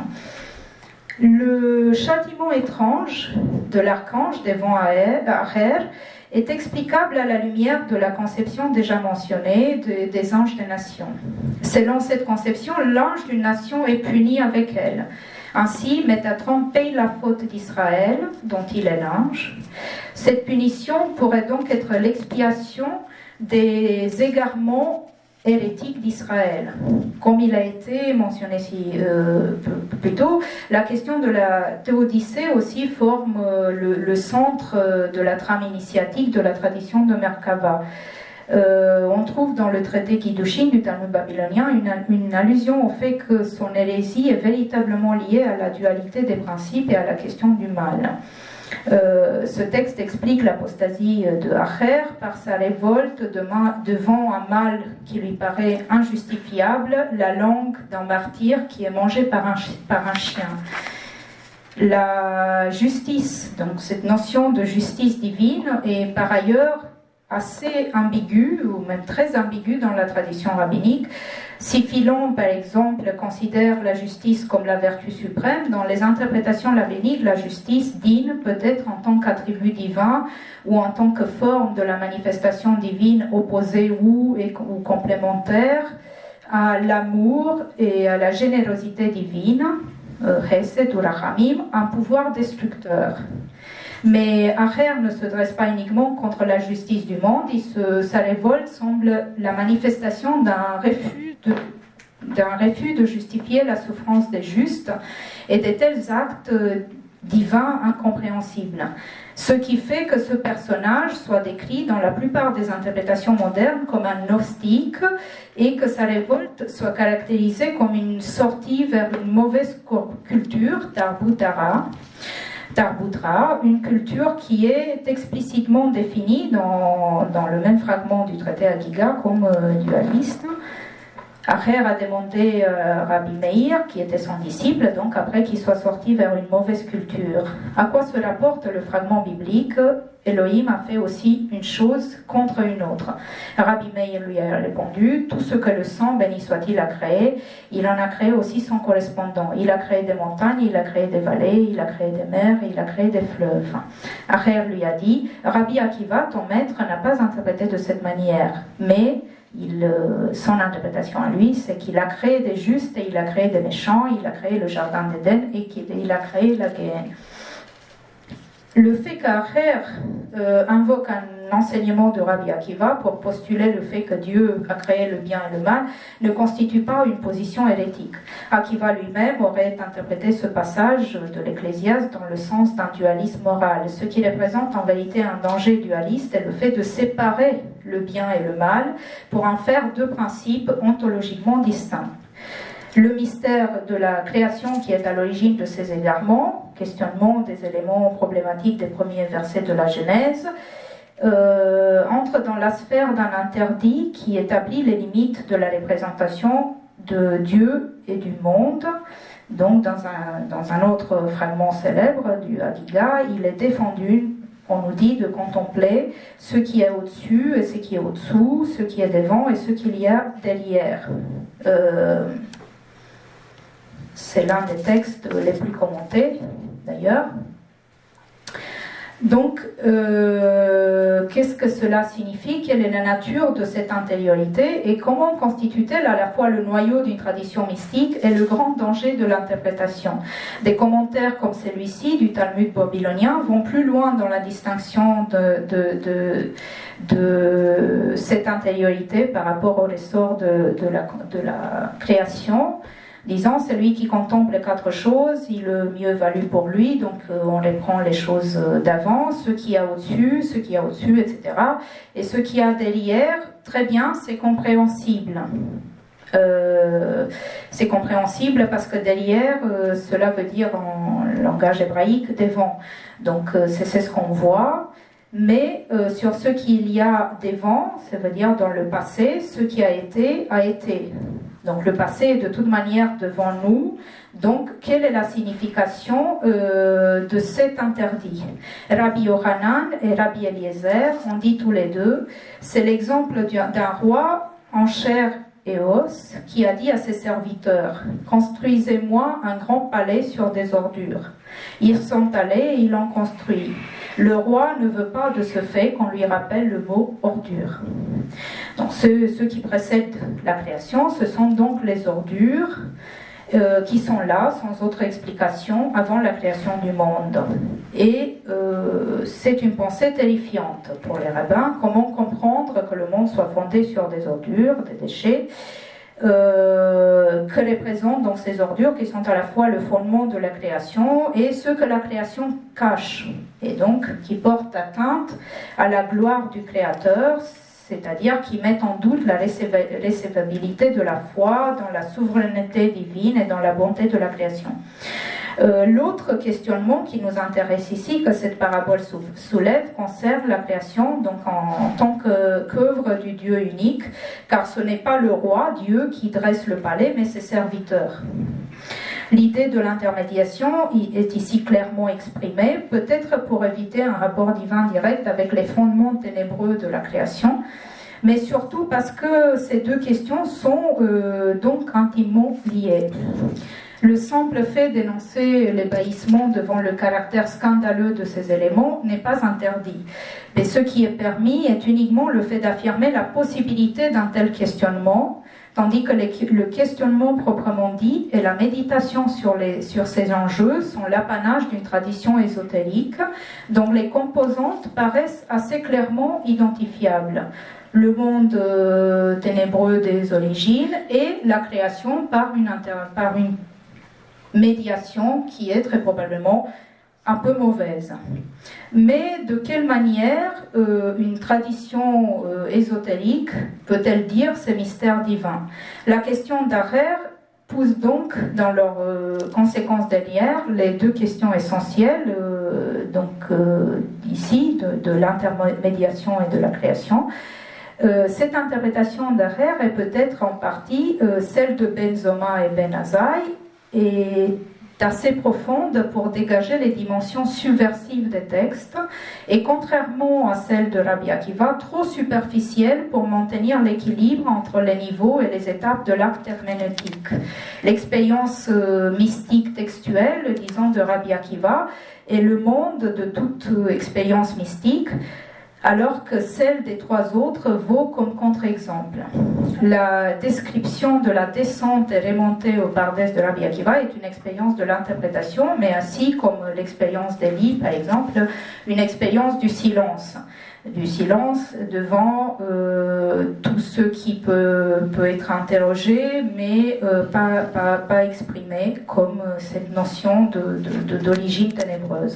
Le châtiment étrange de l'archange devant Aher est explicable à la lumière de la conception déjà mentionnée des anges des nations. Selon cette conception, l'ange d'une nation est puni avec elle. Ainsi, Métatron paye la faute d'Israël, dont il est l'ange. Cette punition pourrait donc être l'expiation des égarements hérétique d'Israël. Comme il a été mentionné plus tôt, la question de la théodicée aussi forme le centre de la trame initiatique de la tradition de Merkava. On trouve dans le traité Kiddushin du Talmud babylonien une allusion au fait que son hérésie est véritablement liée à la dualité des principes et à la question du mal. Ce texte explique l'apostasie de Aher par sa révolte devant un mal qui lui paraît injustifiable, la langue d'un martyr qui est mangé par un chien. La justice, donc cette notion de justice divine, est par ailleurs assez ambiguë, ou même très ambiguë dans la tradition rabbinique. Si Philon, par exemple, considère la justice comme la vertu suprême, dans les interprétations rabbiniques, la justice digne peut être en tant qu'attribut divin ou en tant que forme de la manifestation divine opposée ou complémentaire à l'amour et à la générosité divine, Chesed ou Rachamim, un pouvoir destructeur. Mais Aher ne se dresse pas uniquement contre la justice du monde, sa révolte semble la manifestation d'un refus de justifier la souffrance des justes et de tels actes divins incompréhensibles. Ce qui fait que ce personnage soit décrit dans la plupart des interprétations modernes comme un gnostique et que sa révolte soit caractérisée comme une sortie vers une mauvaise culture, Tarbutra, une culture qui est explicitement définie dans le même fragment du traité Agiga comme dualiste. Aher a demandé Rabbi Meir, qui était son disciple, donc après qu'il soit sorti vers une mauvaise culture. À quoi se rapporte le fragment biblique? Elohim a fait aussi une chose contre une autre. Rabbi Meir lui a répondu, tout ce que le sang, béni soit-il, a créé, il en a créé aussi son correspondant. Il a créé des montagnes, il a créé des vallées, il a créé des mers, il a créé des fleuves. Aher lui a dit, Rabbi Akiva, ton maître, n'a pas interprété de cette manière, mais son interprétation à lui, c'est qu'il a créé des justes et il a créé des méchants, il a créé le jardin d'Éden et qu'il a créé la Géhenne. Le fait qu'Aher invoque un enseignement de Rabbi Akiva pour postuler le fait que Dieu a créé le bien et le mal ne constitue pas une position hérétique. Akiva lui-même aurait interprété ce passage de l'Ecclésiaste dans le sens d'un dualisme moral. Ce qui représente en vérité un danger dualiste est le fait de séparer le bien et le mal pour en faire deux principes ontologiquement distincts. Le mystère de la création qui est à l'origine de ces égarements, questionnement des éléments problématiques des premiers versets de la Genèse, entre dans la sphère d'un interdit qui établit les limites de la représentation de Dieu et du monde. Donc dans un autre fragment célèbre du Agiga, il est défendu, on nous dit, de contempler ce qui est au-dessus et ce qui est au-dessous, ce qui est devant et ce qu'il y a derrière. C'est l'un des textes les plus commentés, d'ailleurs. Donc, qu'est-ce que cela signifie? Quelle est la nature de cette intériorité? Et comment constitue-t-elle à la fois le noyau d'une tradition mystique et le grand danger de l'interprétation? Des commentaires comme celui-ci du Talmud babylonien vont plus loin dans la distinction de cette intériorité par rapport au ressort de la création, disant celui qui contemple les quatre choses, il est mieux valu pour lui, donc on reprend les choses d'avant, ce qu'il y a au-dessus, ce qu'il y a au-dessus, etc. Et ce qu'il y a derrière, très bien, c'est compréhensible. C'est compréhensible parce que derrière, cela veut dire en langage hébraïque devant. Donc c'est ce qu'on voit. Mais sur ce qu'il y a devant, ça veut dire dans le passé, ce qui a été, a été. Donc le passé est de toute manière devant nous. Donc quelle est la signification de cet interdit? Rabbi Yochanan et Rabbi Eliezer ont dit tous les deux, c'est l'exemple d'un roi en chair et os qui a dit à ses serviteurs, construisez-moi un grand palais sur des ordures. Ils sont allés et ils l'ont construit. Le roi ne veut pas de ce fait qu'on lui rappelle le mot ordure. Donc ceux qui précèdent la création, ce sont donc les ordures qui sont là sans autre explication avant la création du monde. Et c'est une pensée terrifiante pour les rabbins. Comment comprendre que le monde soit fondé sur des ordures, des déchets, que représentent donc ces ordures qui sont à la fois le fondement de la création et ce que la création cache, et donc qui portent atteinte à la gloire du Créateur, c'est-à-dire qui mettent en doute la recevabilité de la foi dans la souveraineté divine et dans la bonté de la création. L'autre questionnement qui nous intéresse ici, que cette parabole soulève, concerne la création donc en tant qu'œuvre du Dieu unique, car ce n'est pas le roi, Dieu, qui dresse le palais, mais ses serviteurs. L'idée de l'intermédiation est ici clairement exprimée, peut-être pour éviter un rapport divin direct avec les fondements ténébreux de la création, mais surtout parce que ces deux questions sont donc intimement liées. Le simple fait d'énoncer l'ébahissement devant le caractère scandaleux de ces éléments n'est pas interdit. Mais ce qui est permis est uniquement le fait d'affirmer la possibilité d'un tel questionnement, tandis que le questionnement proprement dit et la méditation sur ces enjeux sont l'apanage d'une tradition ésotérique dont les composantes paraissent assez clairement identifiables. Le monde ténébreux des origines et la création par une médiation qui est très probablement un peu mauvaise. Mais de quelle manière une tradition ésotérique peut-elle dire ces mystères divins? La question d'Arer pousse donc dans leurs conséquences derrière les deux questions essentielles ici de l'intermédiation et de la création. Cette interprétation d'Arer est peut-être en partie celle de Ben Zoma et Ben Azai, est assez profonde pour dégager les dimensions subversives des textes et contrairement à celle de Rabbi Akiva, trop superficielle pour maintenir l'équilibre entre les niveaux et les étapes de l'acte herméneutique. L'expérience mystique textuelle, disons, de Rabbi Akiva est le monde de toute expérience mystique, alors que celle des trois autres vaut comme contre-exemple. La description de la descente et remontée au Pardes de Rabbi Akiva est une expérience de l'interprétation, mais ainsi comme l'expérience d'Élie, par exemple, une expérience du silence devant tout ce qui peut être interrogé, mais pas exprimé, comme cette notion d'origine ténébreuse.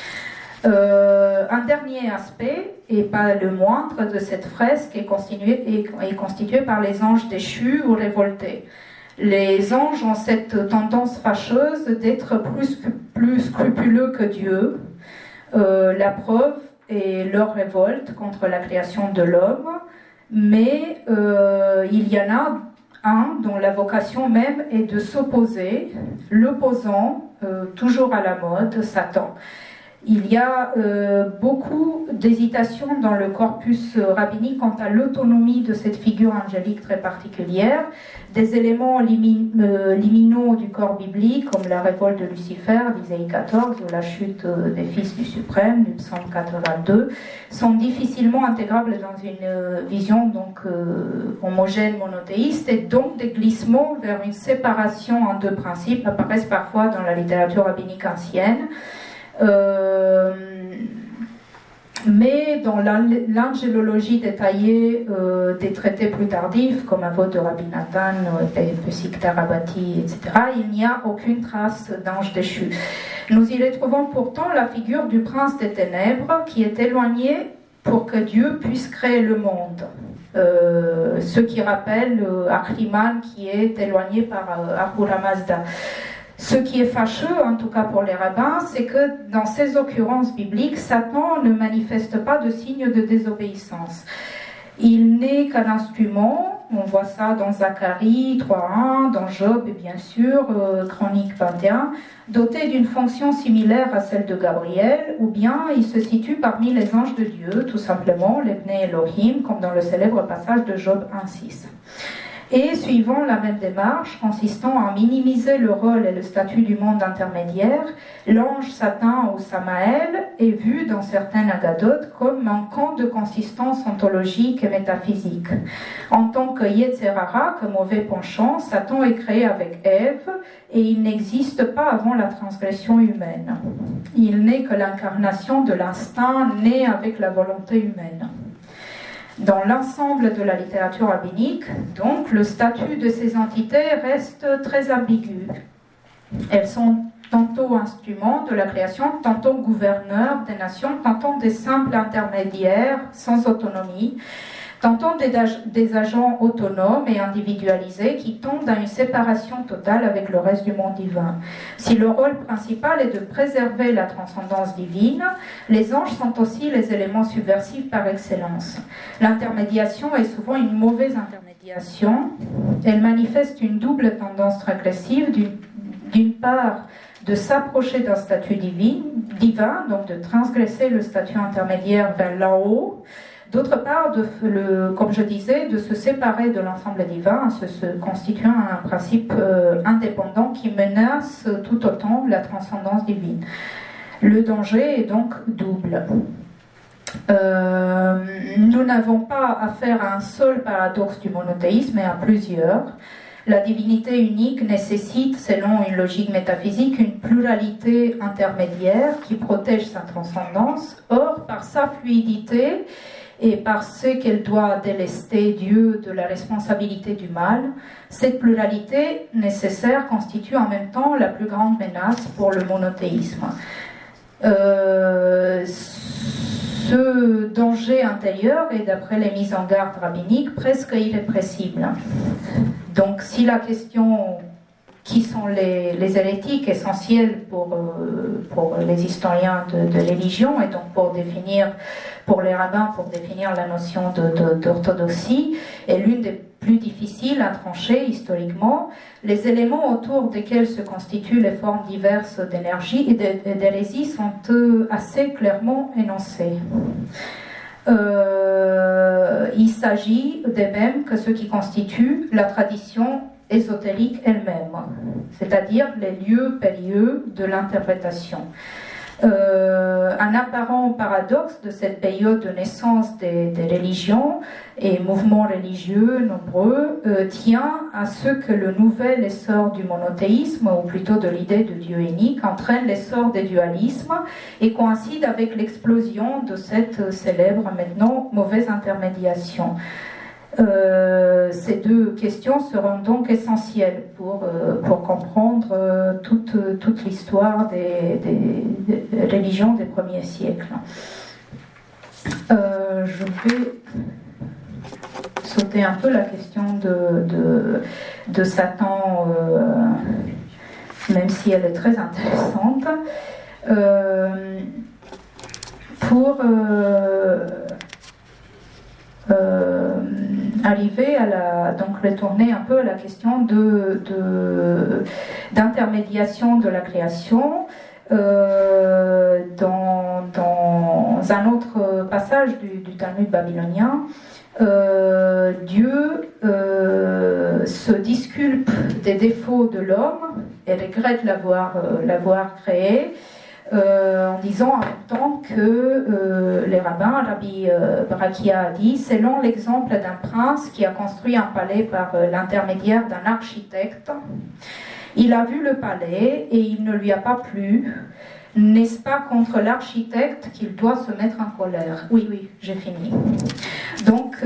Un dernier aspect, et pas le moindre, de cette fresque est constitué par les anges déchus ou révoltés. Les anges ont cette tendance fâcheuse d'être plus scrupuleux que Dieu. La preuve, et leur révolte contre la création de l'homme, mais il y en a un dont la vocation même est de s'opposer, l'opposant toujours à la mode, Satan. Il y a beaucoup d'hésitation dans le corpus rabbinique quant à l'autonomie de cette figure angélique très particulière. Des éléments liminaux du corps biblique, comme la révolte de Lucifer d'Isaïe 14 ou la chute des fils du suprême du psaume 82, sont difficilement intégrables dans une vision donc homogène monothéiste, et donc des glissements vers une séparation en deux principes apparaissent parfois dans la littérature rabbinique ancienne. Mais dans l'angélologie détaillée des traités plus tardifs, comme Avot de Rabbi Nathan, Pesik Tarabati, etc., il n'y a aucune trace d'ange déchu. Nous y retrouvons pourtant la figure du prince des ténèbres qui est éloigné pour que Dieu puisse créer le monde. Ce qui rappelle Ahriman qui est éloigné par Ahura Mazda. Ce qui est fâcheux, en tout cas pour les rabbins, c'est que dans ces occurrences bibliques, Satan ne manifeste pas de signe de désobéissance. Il n'est qu'un instrument, on voit ça dans Zacharie 3.1, dans Job, et bien sûr, Chronique 21, doté d'une fonction similaire à celle de Gabriel, ou bien il se situe parmi les anges de Dieu, tout simplement, les Bnei Elohim, comme dans le célèbre passage de Job 1.6. Et suivant la même démarche, consistant à minimiser le rôle et le statut du monde intermédiaire, l'ange Satan ou Samaël est vu dans certains agadotes comme manquant de consistance ontologique et métaphysique. En tant que Yetzerara, que mauvais penchant, Satan est créé avec Ève et il n'existe pas avant la transgression humaine. Il n'est que l'incarnation de l'instinct né avec la volonté humaine. Dans l'ensemble de la littérature rabbinique, donc, le statut de ces entités reste très ambigu. Elles sont tantôt instruments de la création, tantôt gouverneurs des nations, tantôt des simples intermédiaires sans autonomie, tantôt des agents autonomes et individualisés qui tendent à une séparation totale avec le reste du monde divin. Si le rôle principal est de préserver la transcendance divine, les anges sont aussi les éléments subversifs par excellence. L'intermédiation est souvent une mauvaise intermédiation. Elle manifeste une double tendance régressive, d'une part de s'approcher d'un statut divin, donc de transgresser le statut intermédiaire vers l'en-haut, d'autre part, comme je disais, de se séparer de l'ensemble divin, se constituant un principe indépendant qui menace tout autant la transcendance divine. Le danger est donc double. Nous n'avons pas affaire à un seul paradoxe du monothéisme, mais à plusieurs. La divinité unique nécessite, selon une logique métaphysique, une pluralité intermédiaire qui protège sa transcendance. Or, par sa fluidité, et parce qu'elle doit délester Dieu de la responsabilité du mal, cette pluralité nécessaire constitue en même temps la plus grande menace pour le monothéisme. Ce danger intérieur est, d'après les mises en garde rabbiniques, presque irrépressible. Donc si la question qui sont les hérétiques essentiels pour les historiens de religion et donc pour les rabbins pour définir la notion d'orthodoxie est l'une des plus difficiles à trancher historiquement. Les éléments autour desquels se constituent les formes diverses d'énergie et d'hérésie sont assez clairement énoncés. Il s'agit des mêmes que ce qui constitue la tradition ésotérique elle-même, c'est-à-dire les lieux périlleux de l'interprétation. Un apparent paradoxe de cette période de naissance des religions et mouvements religieux nombreux tient à ce que le nouvel essor du monothéisme, ou plutôt de l'idée de Dieu unique, entraîne l'essor des dualismes et coïncide avec l'explosion de cette célèbre maintenant mauvaise intermédiation. Ces deux questions seront donc essentielles pour comprendre toute l'histoire des religions des premiers siècles. Je vais sauter un peu la question de Satan, même si elle est très intéressante. pour arriver donc retourner un peu à la question d'intermédiation de la création. Dans un autre passage du Talmud babylonien, Dieu se disculpe des défauts de l'homme et regrette l'avoir créé, en disant en même temps que les rabbins, Rabbi Barakia a dit, selon l'exemple d'un prince qui a construit un palais par l'intermédiaire d'un architecte, il a vu le palais et il ne lui a pas plu. N'est-ce pas contre l'architecte qu'il doit se mettre en colère? Oui, j'ai fini. Donc,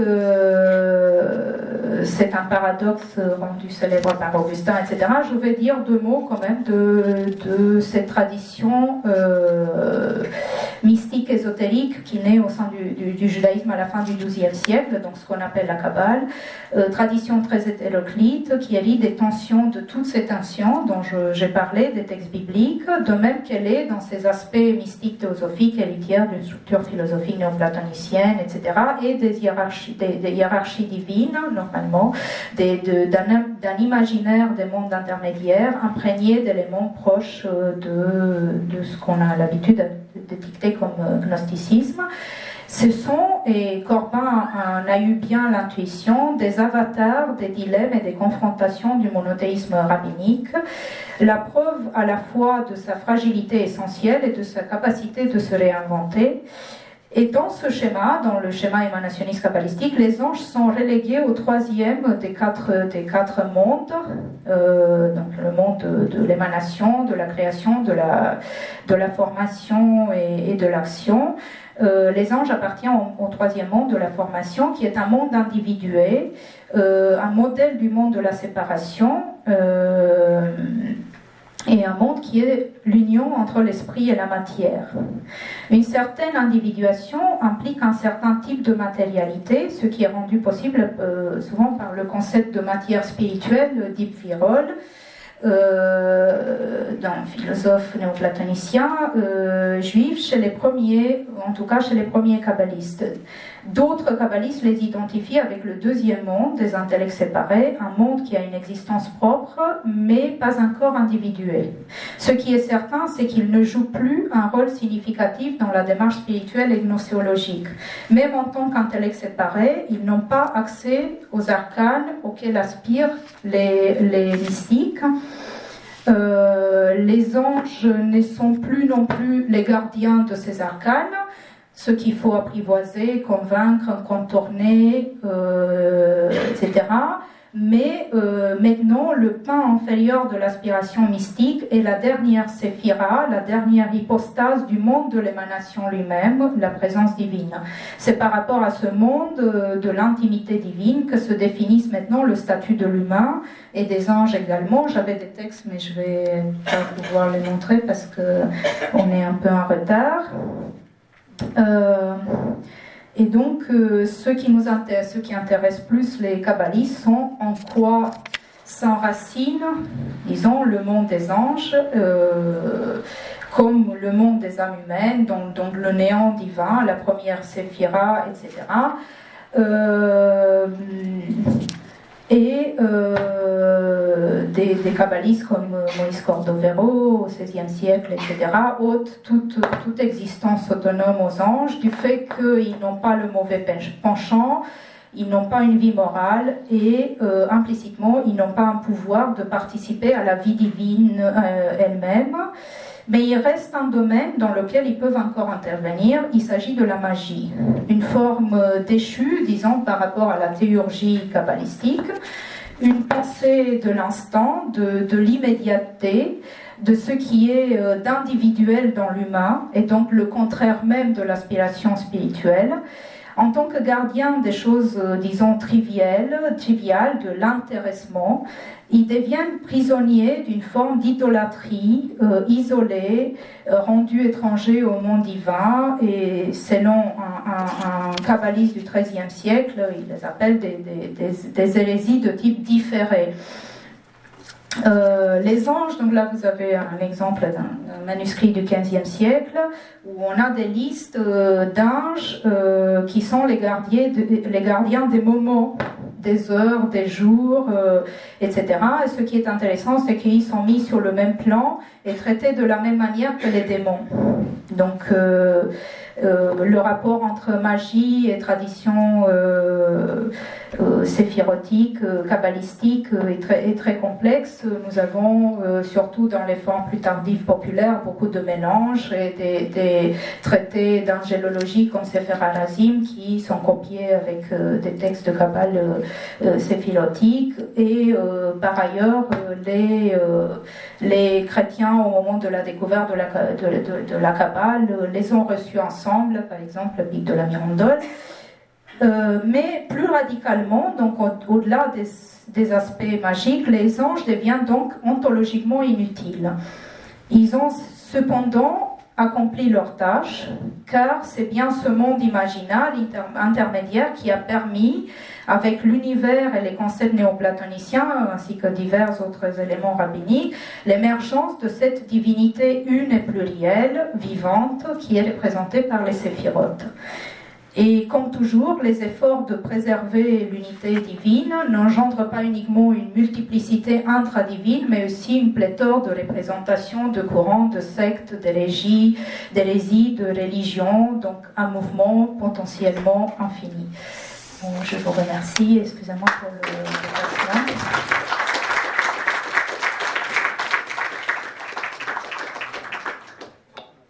c'est un paradoxe rendu célèbre par Augustin, etc. Je vais dire deux mots quand même de cette tradition mystique ésotérique qui naît au sein du judaïsme à la fin du XIIe siècle, donc ce qu'on appelle la Kabbale, tradition très hétéroclite qui hérite des tensions, de toutes ces tensions dont j'ai parlé, des textes bibliques, de même qu'elle est dans ces aspects mystiques théosophiques héritières d'une structure philosophique néoplatonicienne, etc., et des hiérarchies divines, normalement, d'un imaginaire des mondes intermédiaires imprégné d'éléments proches de ce qu'on a l'habitude d'étiqueter comme gnosticisme. Ce sont, et Corbin en a eu bien l'intuition, des avatars, des dilemmes et des confrontations du monothéisme rabbinique, la preuve à la fois de sa fragilité essentielle et de sa capacité de se réinventer. Et dans ce schéma, dans le schéma émanationniste kabbalistique, les anges sont relégués au troisième des quatre mondes, donc le monde de l'émanation, de la création, de la formation et de l'action. Les anges appartiennent au troisième monde de la formation, qui est un monde individué, un modèle du monde de la séparation, et un monde qui est l'union entre l'esprit et la matière. Une certaine individuation implique un certain type de matérialité, ce qui est rendu possible souvent par le concept de matière spirituelle d'Hipvirol, d'un philosophe néoplatonicien juif, chez les premiers, en tout cas chez les premiers kabbalistes. D'autres kabbalistes les identifient avec le deuxième monde des intellects séparés, un monde qui a une existence propre, mais pas encore individuel. Ce qui est certain, c'est qu'ils ne jouent plus un rôle significatif dans la démarche spirituelle et gnoséologique. Même en tant qu'intellects séparés, ils n'ont pas accès aux arcanes auxquels aspirent les mystiques. Les anges ne sont plus non plus les gardiens de ces arcanes, ce qu'il faut apprivoiser, convaincre, contourner, etc. Mais maintenant, le pan inférieur de l'aspiration mystique est la dernière séphira, la dernière hypostase du monde de l'émanation lui-même, la présence divine. C'est par rapport à ce monde de l'intimité divine que se définissent maintenant le statut de l'humain et des anges également. J'avais des textes, mais je vais pas pouvoir les montrer parce qu'on est un peu en retard. Et donc, ce qui intéresse plus les kabbalistes sont en quoi s'enracine, disons, le monde des anges, comme le monde des âmes humaines, donc le néant divin, la première séphira, etc. Et des kabbalistes comme Moïse Cordovero au XVIe siècle, etc., ôtent toute existence autonome aux anges du fait qu'ils n'ont pas le mauvais penchant, ils n'ont pas une vie morale et implicitement ils n'ont pas un pouvoir de participer à la vie divine elle-même. Mais il reste un domaine dans lequel ils peuvent encore intervenir, il s'agit de la magie. Une forme déchue, disons, par rapport à la théurgie kabbalistique, une pensée de l'instant, de l'immédiateté, de ce qui est d'individuel dans l'humain, et donc le contraire même de l'aspiration spirituelle. En tant que gardien des choses, disons, triviales, de l'intéressement, ils deviennent prisonniers d'une forme d'idolâtrie, isolée, rendue étranger au monde divin, et selon un kabbaliste du XIIIe siècle, il les appelle des hérésies de type différé. Les anges, donc là vous avez un exemple d'un manuscrit du XVe siècle où on a des listes d'anges qui sont les gardiens des moments, des heures, des jours, etc. Et ce qui est intéressant, c'est qu'ils sont mis sur le même plan et traités de la même manière que les démons. Donc le rapport entre magie et tradition séphirotique, kabbalistique est très complexe. Nous avons, surtout dans les formes plus tardives populaires, beaucoup de mélanges et des traités d'angélologie comme Sefer HaRazim qui sont copiés avec des textes de Kabbale séphirotiques. Et par ailleurs, les chrétiens, au moment de la découverte de la Kabbale, les ont reçus ensemble, par exemple le Bible de la Mirandole. Mais plus radicalement, donc au-delà des aspects magiques, les anges deviennent donc ontologiquement inutiles. Ils ont cependant accompli leur tâche, car c'est bien ce monde imaginal intermédiaire qui a permis, avec l'univers et les concepts néoplatoniciens, ainsi que divers autres éléments rabbiniques, l'émergence de cette divinité une et plurielle, vivante, qui est représentée par les séphirotes. Et comme toujours, les efforts de préserver l'unité divine n'engendrent pas uniquement une multiplicité intradivine, mais aussi une pléthore de représentations, de courants, de sectes, d'hérésies, de religions, donc un mouvement potentiellement infini. Bon, je vous remercie, excusez-moi pour le déplacement.